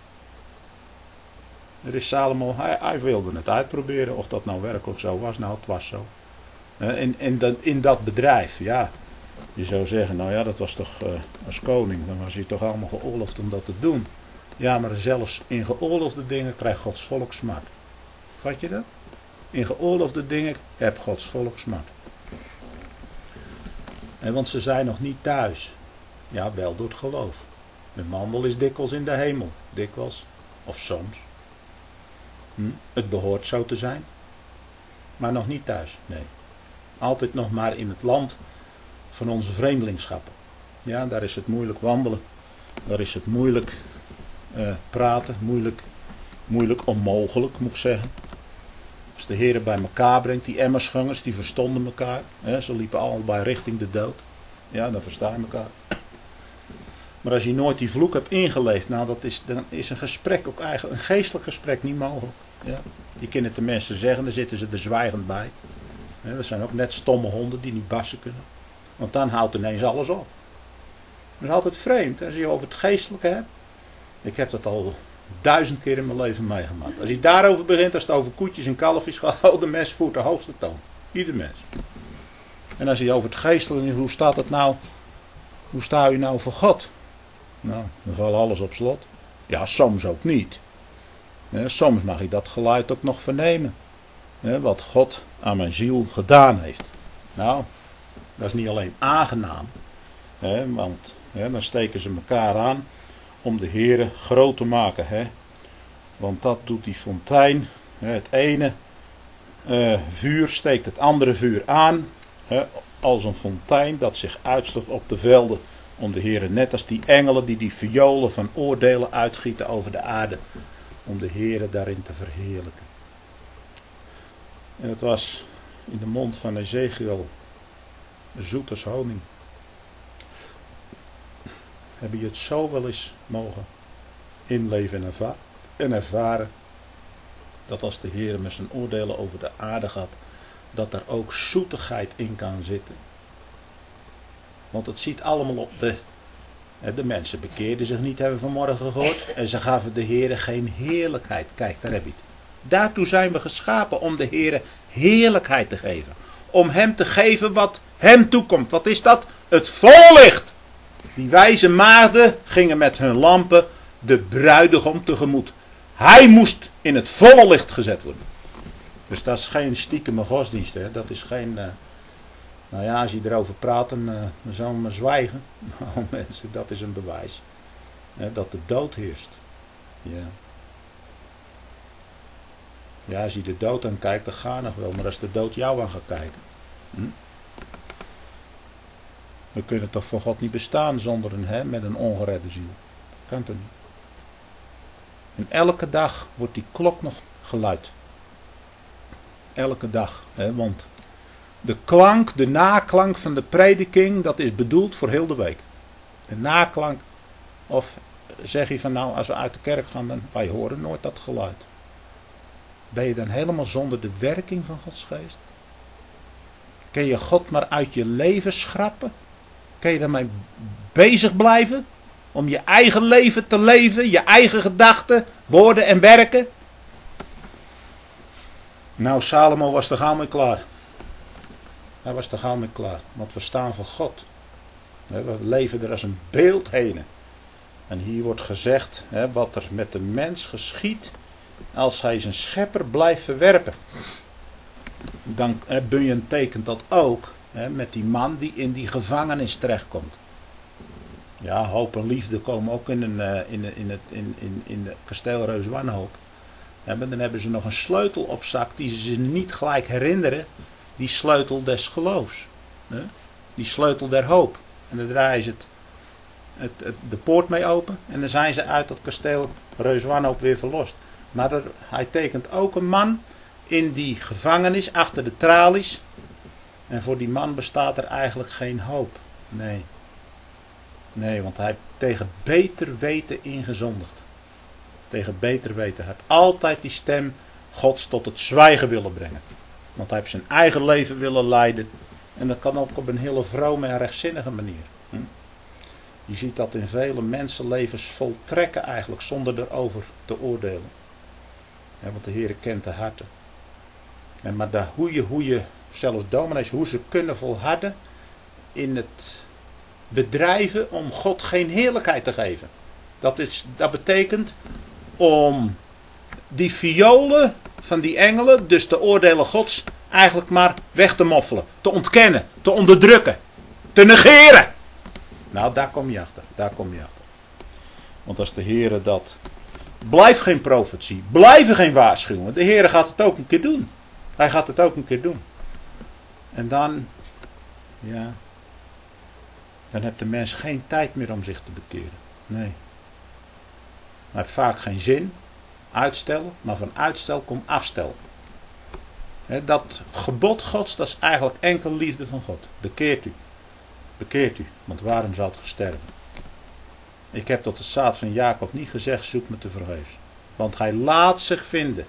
Er is Salomo, hij, hij wilde het uitproberen of dat nou werkelijk zo was. Nou, het was zo. In, in, dat, in dat bedrijf, ja. Je zou zeggen, nou ja, dat was toch uh, als koning. Dan was hij toch allemaal geoorloofd om dat te doen. Ja, maar zelfs in geoorloofde dingen krijgt Gods volk smart. Vat je dat? In geoorloofde dingen heb Gods volk smart. En want ze zijn nog niet thuis. Ja, wel door het geloof. Mijn mandel is dikwijls in de hemel. Dikwijls. Of soms. Hm? Het behoort zo te zijn. Maar nog niet thuis. Nee. Altijd nog maar in het land van onze vreemdelingschap. Ja, daar is het moeilijk wandelen. Daar is het moeilijk uh, praten. Moeilijk, moeilijk onmogelijk, moet ik zeggen. Als de Heer bij elkaar brengt, die emmersgangers, die verstonden elkaar. Hè, ze liepen allebei richting de dood. Ja, dan verstaan je elkaar. Maar als je nooit die vloek hebt ingeleefd, nou, dat is, dan is een gesprek ook eigenlijk, een geestelijk gesprek niet mogelijk. Ja. Je kunt het de mensen zeggen, dan zitten ze er zwijgend bij. Ja, dat zijn ook net stomme honden die niet bassen kunnen. Want dan houdt ineens alles op. Dat is altijd vreemd, als je over het geestelijke hebt. Ik heb dat al duizend keer in mijn leven meegemaakt. Als je daarover begint, als het over koetjes en kalfjes gaat, oh, de mens voert de hoogste toon. Ieder mens. En als je over het geestelijke, hoe staat het nou, hoe sta je nou voor God? Nou, dan valt alles op slot. Ja, soms ook niet. Ja, soms mag ik dat geluid ook nog vernemen. Ja, wat God aan mijn ziel gedaan heeft. Nou, dat is niet alleen aangenaam. Hè, want hè, dan steken ze elkaar aan om de Heere groot te maken. Hè. Want dat doet die fontein. Hè, het ene uh, vuur steekt het andere vuur aan. Hè, als een fontein dat zich uitstort op de velden Om de Heere, net als die engelen die die violen van oordelen uitgieten over de aarde. Om de Heere daarin te verheerlijken. En het was in de mond van Ezekiel zoet als honing. Heb je het zo wel eens mogen inleven en ervaren, en ervaren dat als de Heer met zijn oordelen over de aarde gaat, dat er ook zoetigheid in kan zitten. Want het ziet allemaal op de... De mensen bekeerden zich niet, hebben we vanmorgen gehoord. En ze gaven de Heer geen heerlijkheid. Kijk, daar heb je het. Daartoe zijn we geschapen, om de Heer heerlijkheid te geven. Om hem te geven wat hem toekomt. Wat is dat? Het volle licht. Die wijze maagden gingen met hun lampen de bruidegom tegemoet. Hij moest in het volle licht gezet worden. Dus dat is geen stiekeme godsdienst. Hè? Dat is geen... Uh, nou ja, als je erover praat, dan, uh, dan zal we maar zwijgen. Nou mensen, dat is een bewijs. Hè, dat de dood heerst. Ja. Ja, als je de dood aan kijkt, dan ga nog wel. Maar als de dood jou aan gaat kijken. Hm? We kunnen toch voor God niet bestaan zonder een, hè, met een ongeredde ziel. Kan toch niet. En elke dag wordt die klok nog geluid. Elke dag. Hè, want de klank, de naklank van de prediking, dat is bedoeld voor heel de week. De naklank. Of zeg je van nou, als we uit de kerk gaan, dan wij horen nooit dat geluid. Ben je dan helemaal zonder de werking van Gods geest? Kun je God maar uit je leven schrappen? Kun je daarmee bezig blijven? Om je eigen leven te leven, je eigen gedachten, woorden en werken? Nou, Salomo was er gauw mee klaar. Hij was er gauw mee klaar. Want we staan voor God. We leven er als een beeld heen. En hier wordt gezegd hè, wat er met de mens geschiet als hij zijn schepper blijft verwerpen. Dan eh, Bunyan tekent dat ook hè, met die man die in die gevangenis terechtkomt. Ja, hoop en liefde komen ook in, een, uh, in, in, het, in, in, in de kasteel Reuswanhoop. Ja, maar dan hebben ze nog een sleutel op zak die ze zich niet gelijk herinneren. Die sleutel des geloofs. Hè? Die sleutel der hoop. En dan draaien ze het, het, het, de poort mee open. En dan zijn ze uit dat kasteel Reuswanhoop weer verlost. Maar er, hij tekent ook een man in die gevangenis achter de tralies. En voor die man bestaat er eigenlijk geen hoop. Nee. Nee, want hij heeft tegen beter weten ingezondigd. Tegen beter weten. Hij heeft altijd die stem Gods tot het zwijgen willen brengen. Want hij heeft zijn eigen leven willen leiden. En dat kan ook op een hele vrome en rechtzinnige manier. Hm? Je ziet dat in vele mensenlevens voltrekken eigenlijk zonder erover te oordelen. Ja, want de Heer kent de harten. En maar de, hoe, je, hoe je, zelfs dominees, hoe ze kunnen volharden in het bedrijven om God geen heerlijkheid te geven. Dat, is, dat betekent om die violen van die engelen, dus de oordelen Gods, eigenlijk maar weg te moffelen. Te ontkennen, te onderdrukken, te negeren. Nou, daar kom je achter, daar kom je achter. Want als de Heer dat... Blijf geen profetie, blijven geen waarschuwingen. De Heer gaat het ook een keer doen. Hij gaat het ook een keer doen. En dan, ja, dan heeft de mens geen tijd meer om zich te bekeren. Nee. Hij heeft vaak geen zin, uitstellen, maar van uitstel komt afstel. He, dat gebod Gods, dat is eigenlijk enkel liefde van God. Bekeert u. Bekeert u, want waarom zou het gesterven? Ik heb tot het zaad van Jacob niet gezegd, zoek me te vergeefs. Want hij laat zich vinden.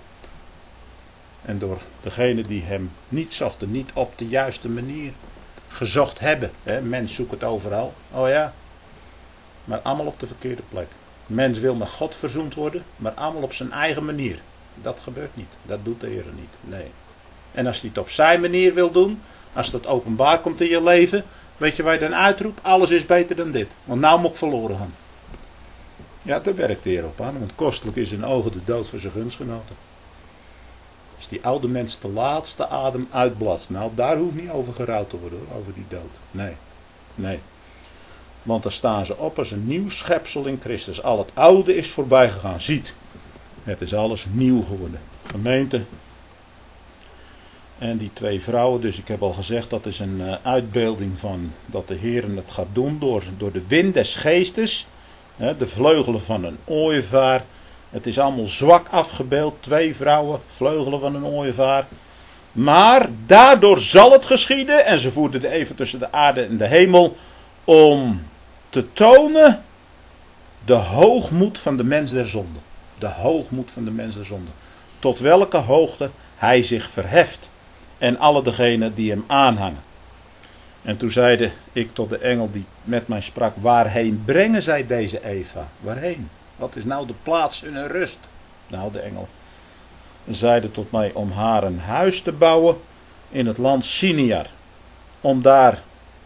En door degene die hem niet zochten, niet op de juiste manier gezocht hebben. Hè, mens zoekt het overal. Oh ja. Maar allemaal op de verkeerde plek. Mens wil met God verzoend worden, maar allemaal op zijn eigen manier. Dat gebeurt niet. Dat doet de Heer niet. Nee. En als hij het op zijn manier wil doen, als dat openbaar komt in je leven, weet je waar je dan uitroept? Alles is beter dan dit. Want nou moet ik verloren gaan. Ja, daar werkt de Heer op aan. Want kostelijk is in ogen de dood voor zijn gunstgenoten. Als die oude mens de laatste adem uitbladst. Nou, daar hoeft niet over gerouwd te worden. Hoor, over die dood. Nee. Nee. Want dan staan ze op als een nieuw schepsel in Christus. Al het oude is voorbij gegaan. Ziet. Het is alles nieuw geworden. Gemeente. En die twee vrouwen, dus ik heb al gezegd, dat is een uh, uitbeelding van dat de Heer het gaat doen door, door de wind des geestes. Hè, de vleugelen van een ooievaar. Het is allemaal zwak afgebeeld. Twee vrouwen, vleugelen van een ooievaar. Maar daardoor zal het geschieden. En ze voerden de even tussen de aarde en de hemel. Om te tonen de hoogmoed van de mens der zonde. De hoogmoed van de mens der zonde. Tot welke hoogte hij zich verheft. En alle degenen die hem aanhangen. En toen zeide ik tot de engel die met mij sprak. Waarheen brengen zij deze Eva? Waarheen? Wat is nou de plaats hun rust? Nou, de engel zeide tot mij om haar een huis te bouwen in het land Siniar. Om daar,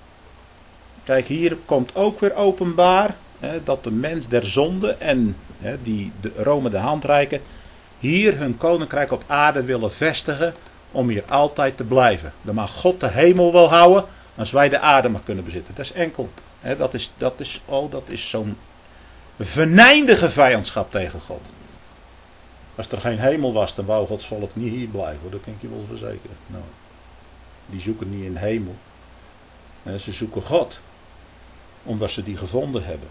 kijk hier komt ook weer openbaar hè, dat de mens der zonde en hè, die de Rome de hand reiken, hier hun koninkrijk op aarde willen vestigen om hier altijd te blijven. Dan mag God de hemel wel houden als wij de aarde maar kunnen bezitten. Dat is enkel. Hè, dat is, dat is, oh, dat is zo'n venijndige vijandschap tegen God. Als er geen hemel was, dan wou Gods volk niet hier blijven. Dat kan ik je wel verzekeren. Nou, die zoeken niet in de hemel. Ze zoeken God. Omdat ze die gevonden hebben.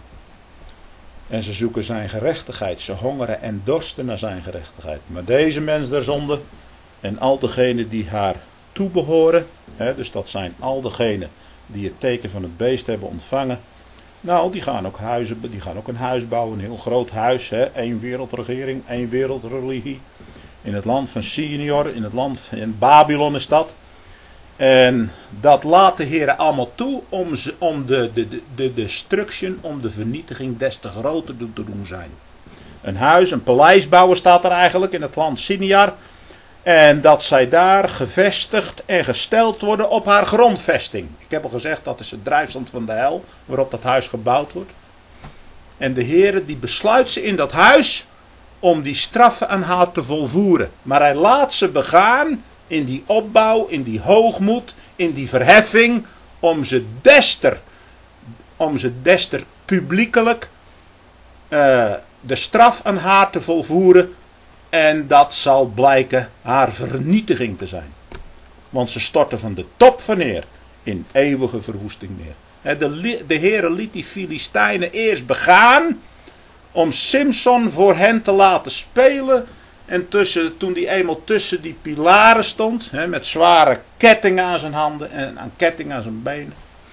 En ze zoeken zijn gerechtigheid. Ze hongeren en dorsten naar zijn gerechtigheid. Maar deze mens der zonde en al degenen die haar toebehoren. Hè, dus dat zijn al degenen die het teken van het beest hebben ontvangen. Nou, die gaan ook huizen, die gaan ook een huis bouwen, een heel groot huis, hè, één wereldregering, één wereldreligie. In het land van Sinior, in het land in Babylon is dat. En dat laat de Heer allemaal toe om, ze, om de, de, de, de destruction, om de vernietiging des te groter te doen zijn. Een huis, een paleis bouwen staat er eigenlijk in het land Siniar. En dat zij daar gevestigd en gesteld worden op haar grondvesting. Ik heb al gezegd, dat is het drijfstand van de hel, waarop dat huis gebouwd wordt. En de Heere die besluit ze in dat huis om die straffen aan haar te volvoeren. Maar hij laat ze begaan in die opbouw, in die hoogmoed, in die verheffing. Om ze dester, om ze dester publiekelijk uh, de straf aan haar te volvoeren. En dat zal blijken haar vernietiging te zijn. Want ze storten van de top van neer in eeuwige verwoesting neer. De, de Heere liet die Filistijnen eerst begaan om Simson voor hen te laten spelen. En tussen, toen hij eenmaal tussen die pilaren stond, hè, met zware kettingen aan zijn handen en aan kettingen aan zijn benen.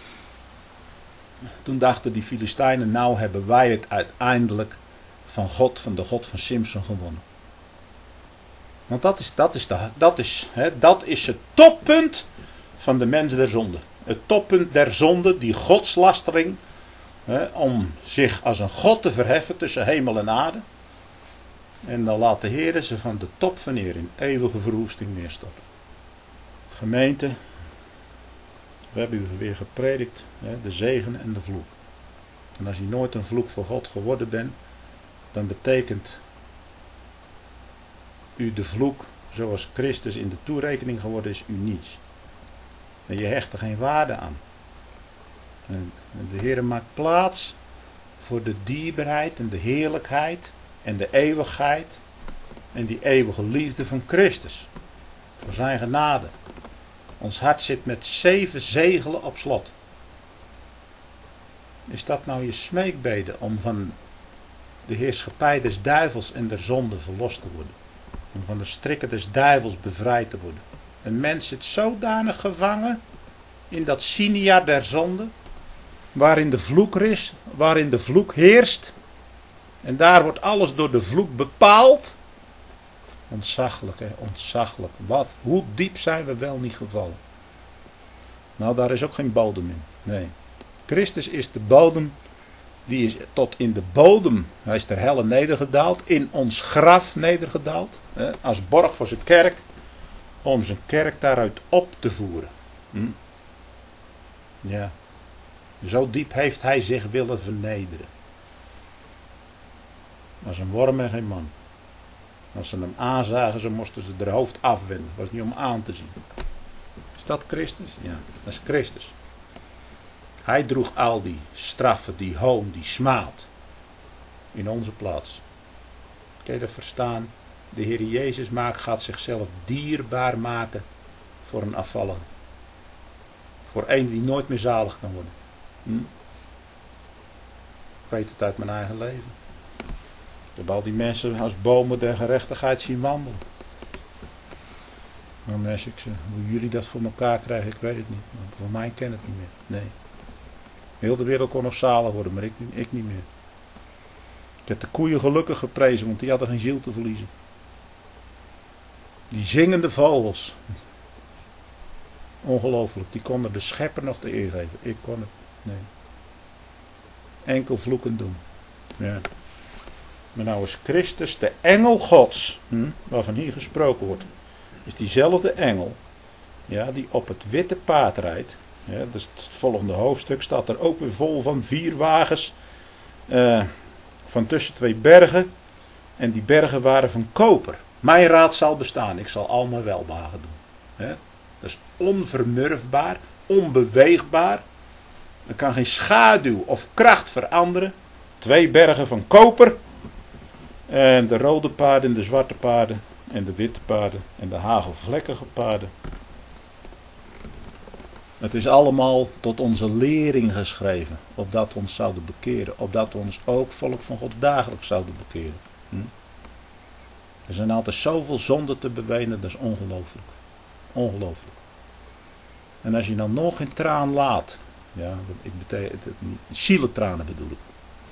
Toen dachten die Filistijnen, nou hebben wij het uiteindelijk van God, van de God van Simson gewonnen. Want dat is, dat is, de, dat is, hè, dat is het toppunt van de mens der zonde. Het toppunt der zonde, die godslastering, hè, om zich als een God te verheffen tussen hemel en aarde. En dan laat de Heer ze van de top van neer in eeuwige verwoesting neerstorten. Gemeente, we hebben u weer gepredikt, hè, de zegen en de vloek. En als je nooit een vloek voor God geworden bent, dan betekent u de vloek, zoals Christus in de toerekening geworden is, u niets. En je hecht er geen waarde aan. En de Heer maakt plaats voor de dierbaarheid en de heerlijkheid en de eeuwigheid en die eeuwige liefde van Christus. Voor zijn genade. Ons hart zit met zeven zegelen op slot. Is dat nou je smeekbede om van de heerschappij des duivels en der zonde verlost te worden? Om van de strikken des duivels bevrijd te worden. Een mens zit zodanig gevangen in dat Siniar der zonde, waarin de vloek is, waarin de vloek heerst. En daar wordt alles door de vloek bepaald. Ontzaglijk, hè, ontzaglijk. Wat, hoe diep zijn we wel niet gevallen? Nou, daar is ook geen bodem in. Nee. Christus is de bodem. Die is tot in de bodem. Hij is ter helle nedergedaald. In ons graf nedergedaald. Hè, als borg voor zijn kerk. Om zijn kerk daaruit op te voeren. Hm? Ja. Zo diep heeft hij zich willen vernederen. Als een worm en geen man. Als ze hem aanzagen, ze moesten ze haar hoofd afwenden. Dat was niet om aan te zien. Is dat Christus? Ja, dat is Christus. Hij droeg al die straffen, die hoon, die smaad. In onze plaats. Kun je dat verstaan? De Heer Jezus maakt, gaat zichzelf dierbaar maken. voor een afvallige. Voor een die nooit meer zalig kan worden. Hm? Ik weet het uit mijn eigen leven. Ik heb al die mensen als bomen der gerechtigheid zien wandelen. Maar mensen, ik zeg, hoe jullie dat voor elkaar krijgen, ik weet het niet. Maar voor mij ken het niet meer. Nee. Heel de wereld kon nog zalig worden, maar ik, ik niet meer. Ik heb de koeien gelukkig geprezen, want die hadden geen ziel te verliezen. Die zingende vogels. Ongelooflijk, die konden de schepper nog de eer geven. Ik kon het, nee. Enkel vloeken doen. Ja. Maar nou is Christus de engel Gods, hm, waarvan hier gesproken wordt, is diezelfde engel, ja, die op het witte paard rijdt. Ja, dus het volgende hoofdstuk staat er ook weer vol van vier wagens, uh, van tussen twee bergen. En die bergen waren van koper. Mijn raad zal bestaan, ik zal al mijn welbehagen doen. Ja, dat is onvermurfbaar, onbeweegbaar. Er kan geen schaduw of kracht veranderen. Twee bergen van koper. En de rode paarden en de zwarte paarden. En de witte paarden en de hagelvlekkige paarden. Het is allemaal tot onze lering geschreven. Opdat we ons zouden bekeren. Opdat we ons ook volk van God dagelijks zouden bekeren. Hm? Er zijn altijd zoveel zonden te bewenen. Dat is ongelooflijk. Ongelooflijk. En als je dan nog geen traan laat. Ja, ik betekent het niet. Zieletranen bedoel ik.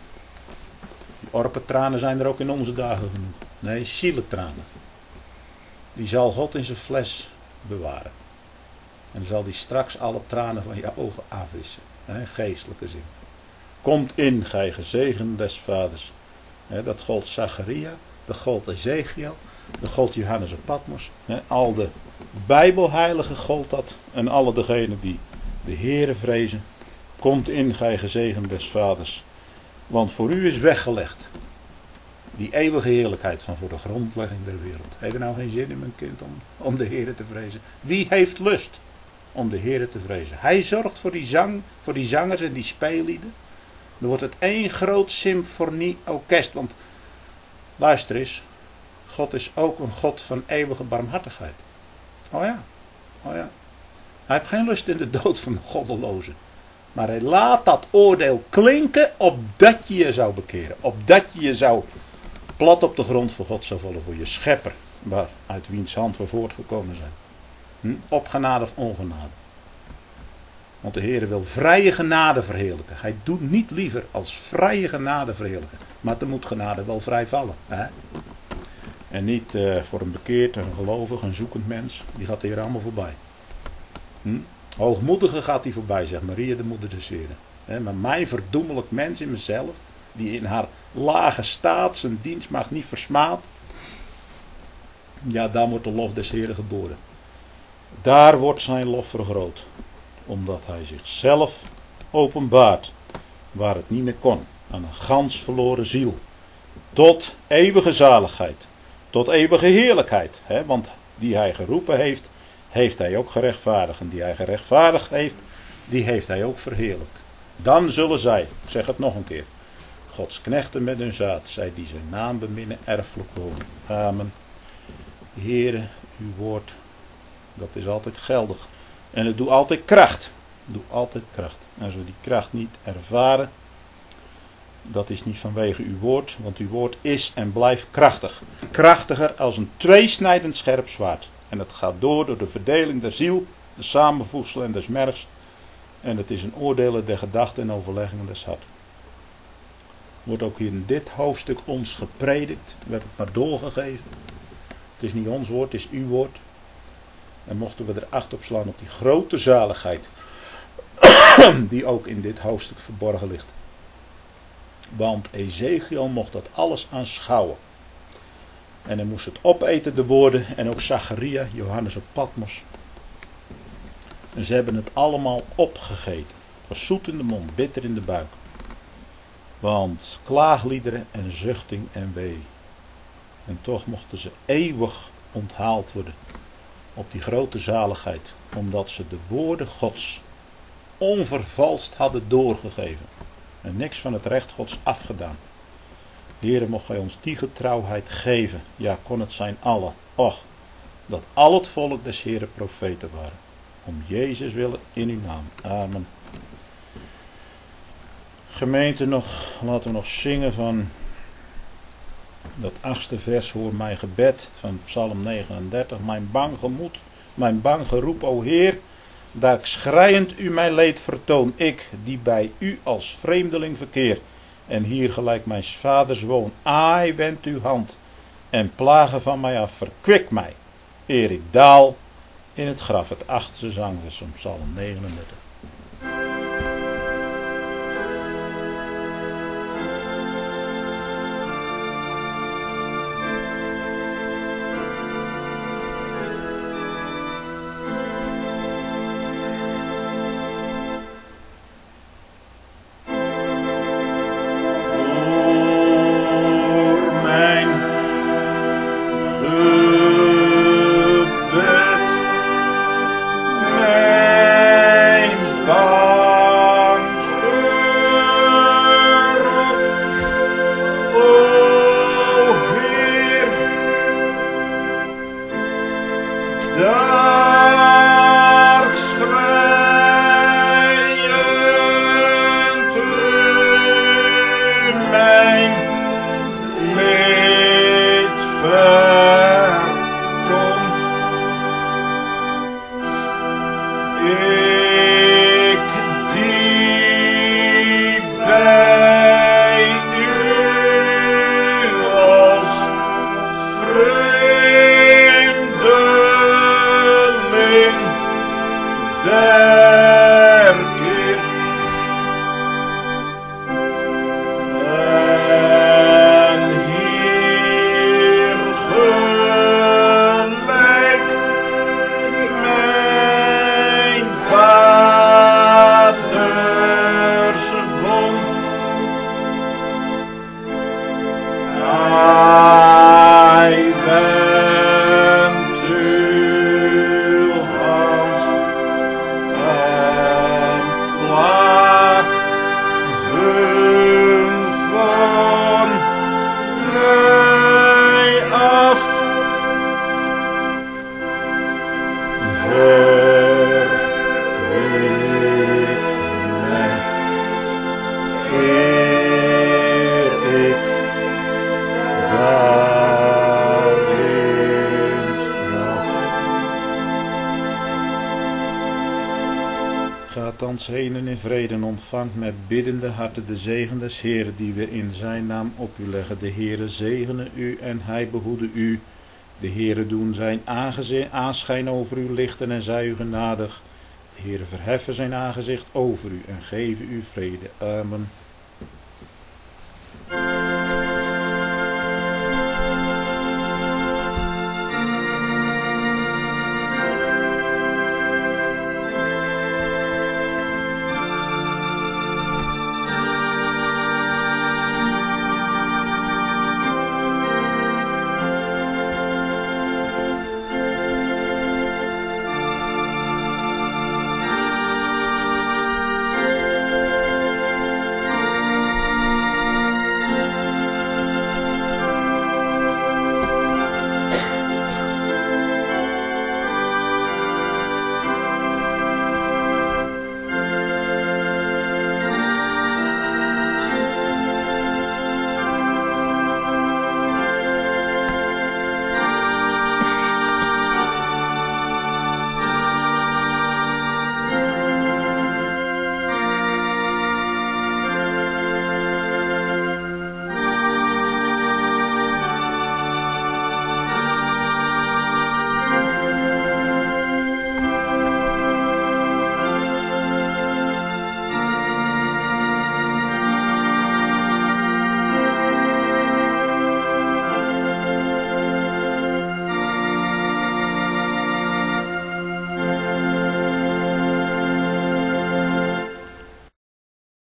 Die orpentranen zijn er ook in onze dagen genoeg. Nee, zieletranen. Die zal God in zijn fles bewaren. En dan zal die straks alle tranen van je ogen afwissen. Hè, geestelijke zin. Komt in, gij gezegend des vaders. Hè, dat gold Zacharia. Dat gold Ezekiel. Dat gold Johannes op Patmos. Hè, al de Bijbelheiligen gold dat. En alle degenen die de Heere vrezen. Komt in, gij gezegend des vaders. Want voor u is weggelegd die eeuwige heerlijkheid van voor de grondlegging der wereld. Heeft er nou geen zin in, mijn kind, om, om de Heere te vrezen? Wie heeft lust om de Heere te vrezen? Hij zorgt voor die zang, voor die zangers en die speellieden. Dan wordt het één groot symfonieorkest. Want luister eens, God is ook een God van eeuwige barmhartigheid. Oh ja, oh ja. Hij heeft geen lust in de dood van de goddelozen. Maar hij laat dat oordeel klinken opdat je je zou bekeren. Opdat je je zou plat op de grond voor God zou vallen. Voor je schepper. Waar, uit wiens hand we voortgekomen zijn. Hm? Op genade of ongenade. Want de Heer wil vrije genade verheerlijken. Hij doet niet liever als vrije genade verheerlijken. Maar er moet genade wel vrij vallen. Hè? En niet uh, voor een bekeerd, een gelovig, een zoekend mens. Die gaat hier allemaal voorbij. Hm? Hoogmoedige gaat hij voorbij, zegt Maria de moeder des Heren. He, maar mij verdoemelijk mens in mezelf, die in haar lage staat zijn dienstmacht niet versmaadt. Ja, daar wordt de lof des Heren geboren. Daar wordt zijn lof vergroot. Omdat hij zichzelf openbaart, waar het niet meer kon, aan een gans verloren ziel. Tot eeuwige zaligheid, tot eeuwige heerlijkheid. He, want die hij geroepen heeft, heeft hij ook gerechtvaardigd. En die hij gerechtvaardigd heeft, die heeft hij ook verheerlijkt. Dan zullen zij, ik zeg het nog een keer, Gods knechten met hun zaad, zij die zijn naam beminnen, erfelijk wonen. Amen. Heere, uw woord, dat is altijd geldig. En het doet altijd kracht. Het doet altijd kracht. En als we die kracht niet ervaren, dat is niet vanwege uw woord, want uw woord is en blijft krachtig. Krachtiger als een tweesnijdend scherp zwaard. En het gaat door door de verdeling der ziel, de samenvoegsel en des mergs. En het is een oordelen der gedachten en overleggingen des hart. Wordt ook hier in dit hoofdstuk ons gepredikt. We hebben het maar doorgegeven. Het is niet ons woord, het is uw woord. En mochten we er acht op slaan op die grote zaligheid. Die ook in dit hoofdstuk verborgen ligt. Want Ezekiel mocht dat alles aanschouwen. En hij moest het opeten, de woorden. En ook Zacharia, Johannes op Patmos. En ze hebben het allemaal opgegeten. Het was zoet in de mond, bitter in de buik. Want klaagliederen en zuchting en wee. En toch mochten ze eeuwig onthaald worden. Op die grote zaligheid. Omdat ze de woorden Gods onvervalst hadden doorgegeven. En niks van het recht Gods afgedaan. Heere, mocht gij ons die getrouwheid geven. Ja, kon het zijn alle. Och, dat al het volk des Heeren profeten waren. Om Jezus willen in uw naam. Amen. Gemeente, nog, laten we nog zingen van dat achtste vers. Hoor mijn gebed van Psalm negenendertig. Mijn bang gemoed, mijn bang geroep, o Heer, daar schreiend u mijn leed vertoon. Ik, die bij u als vreemdeling verkeer. En hier gelijk mijn vaders woon. Aai, wend uw hand en plagen van mij af. Verkwik mij, eer ik daal in het graf. Het achtste zangvers van Psalm negenendertig. Heen en in vrede en ontvangt met biddende harten de zegen des Heeren die we in zijn naam op u leggen. De Heere zegene u en hij behoede u. De Heere doen zijn aangezicht, aanschijn over u lichten en zij u genadig. De Heere verheffen zijn aangezicht over u en geven u vrede. Amen.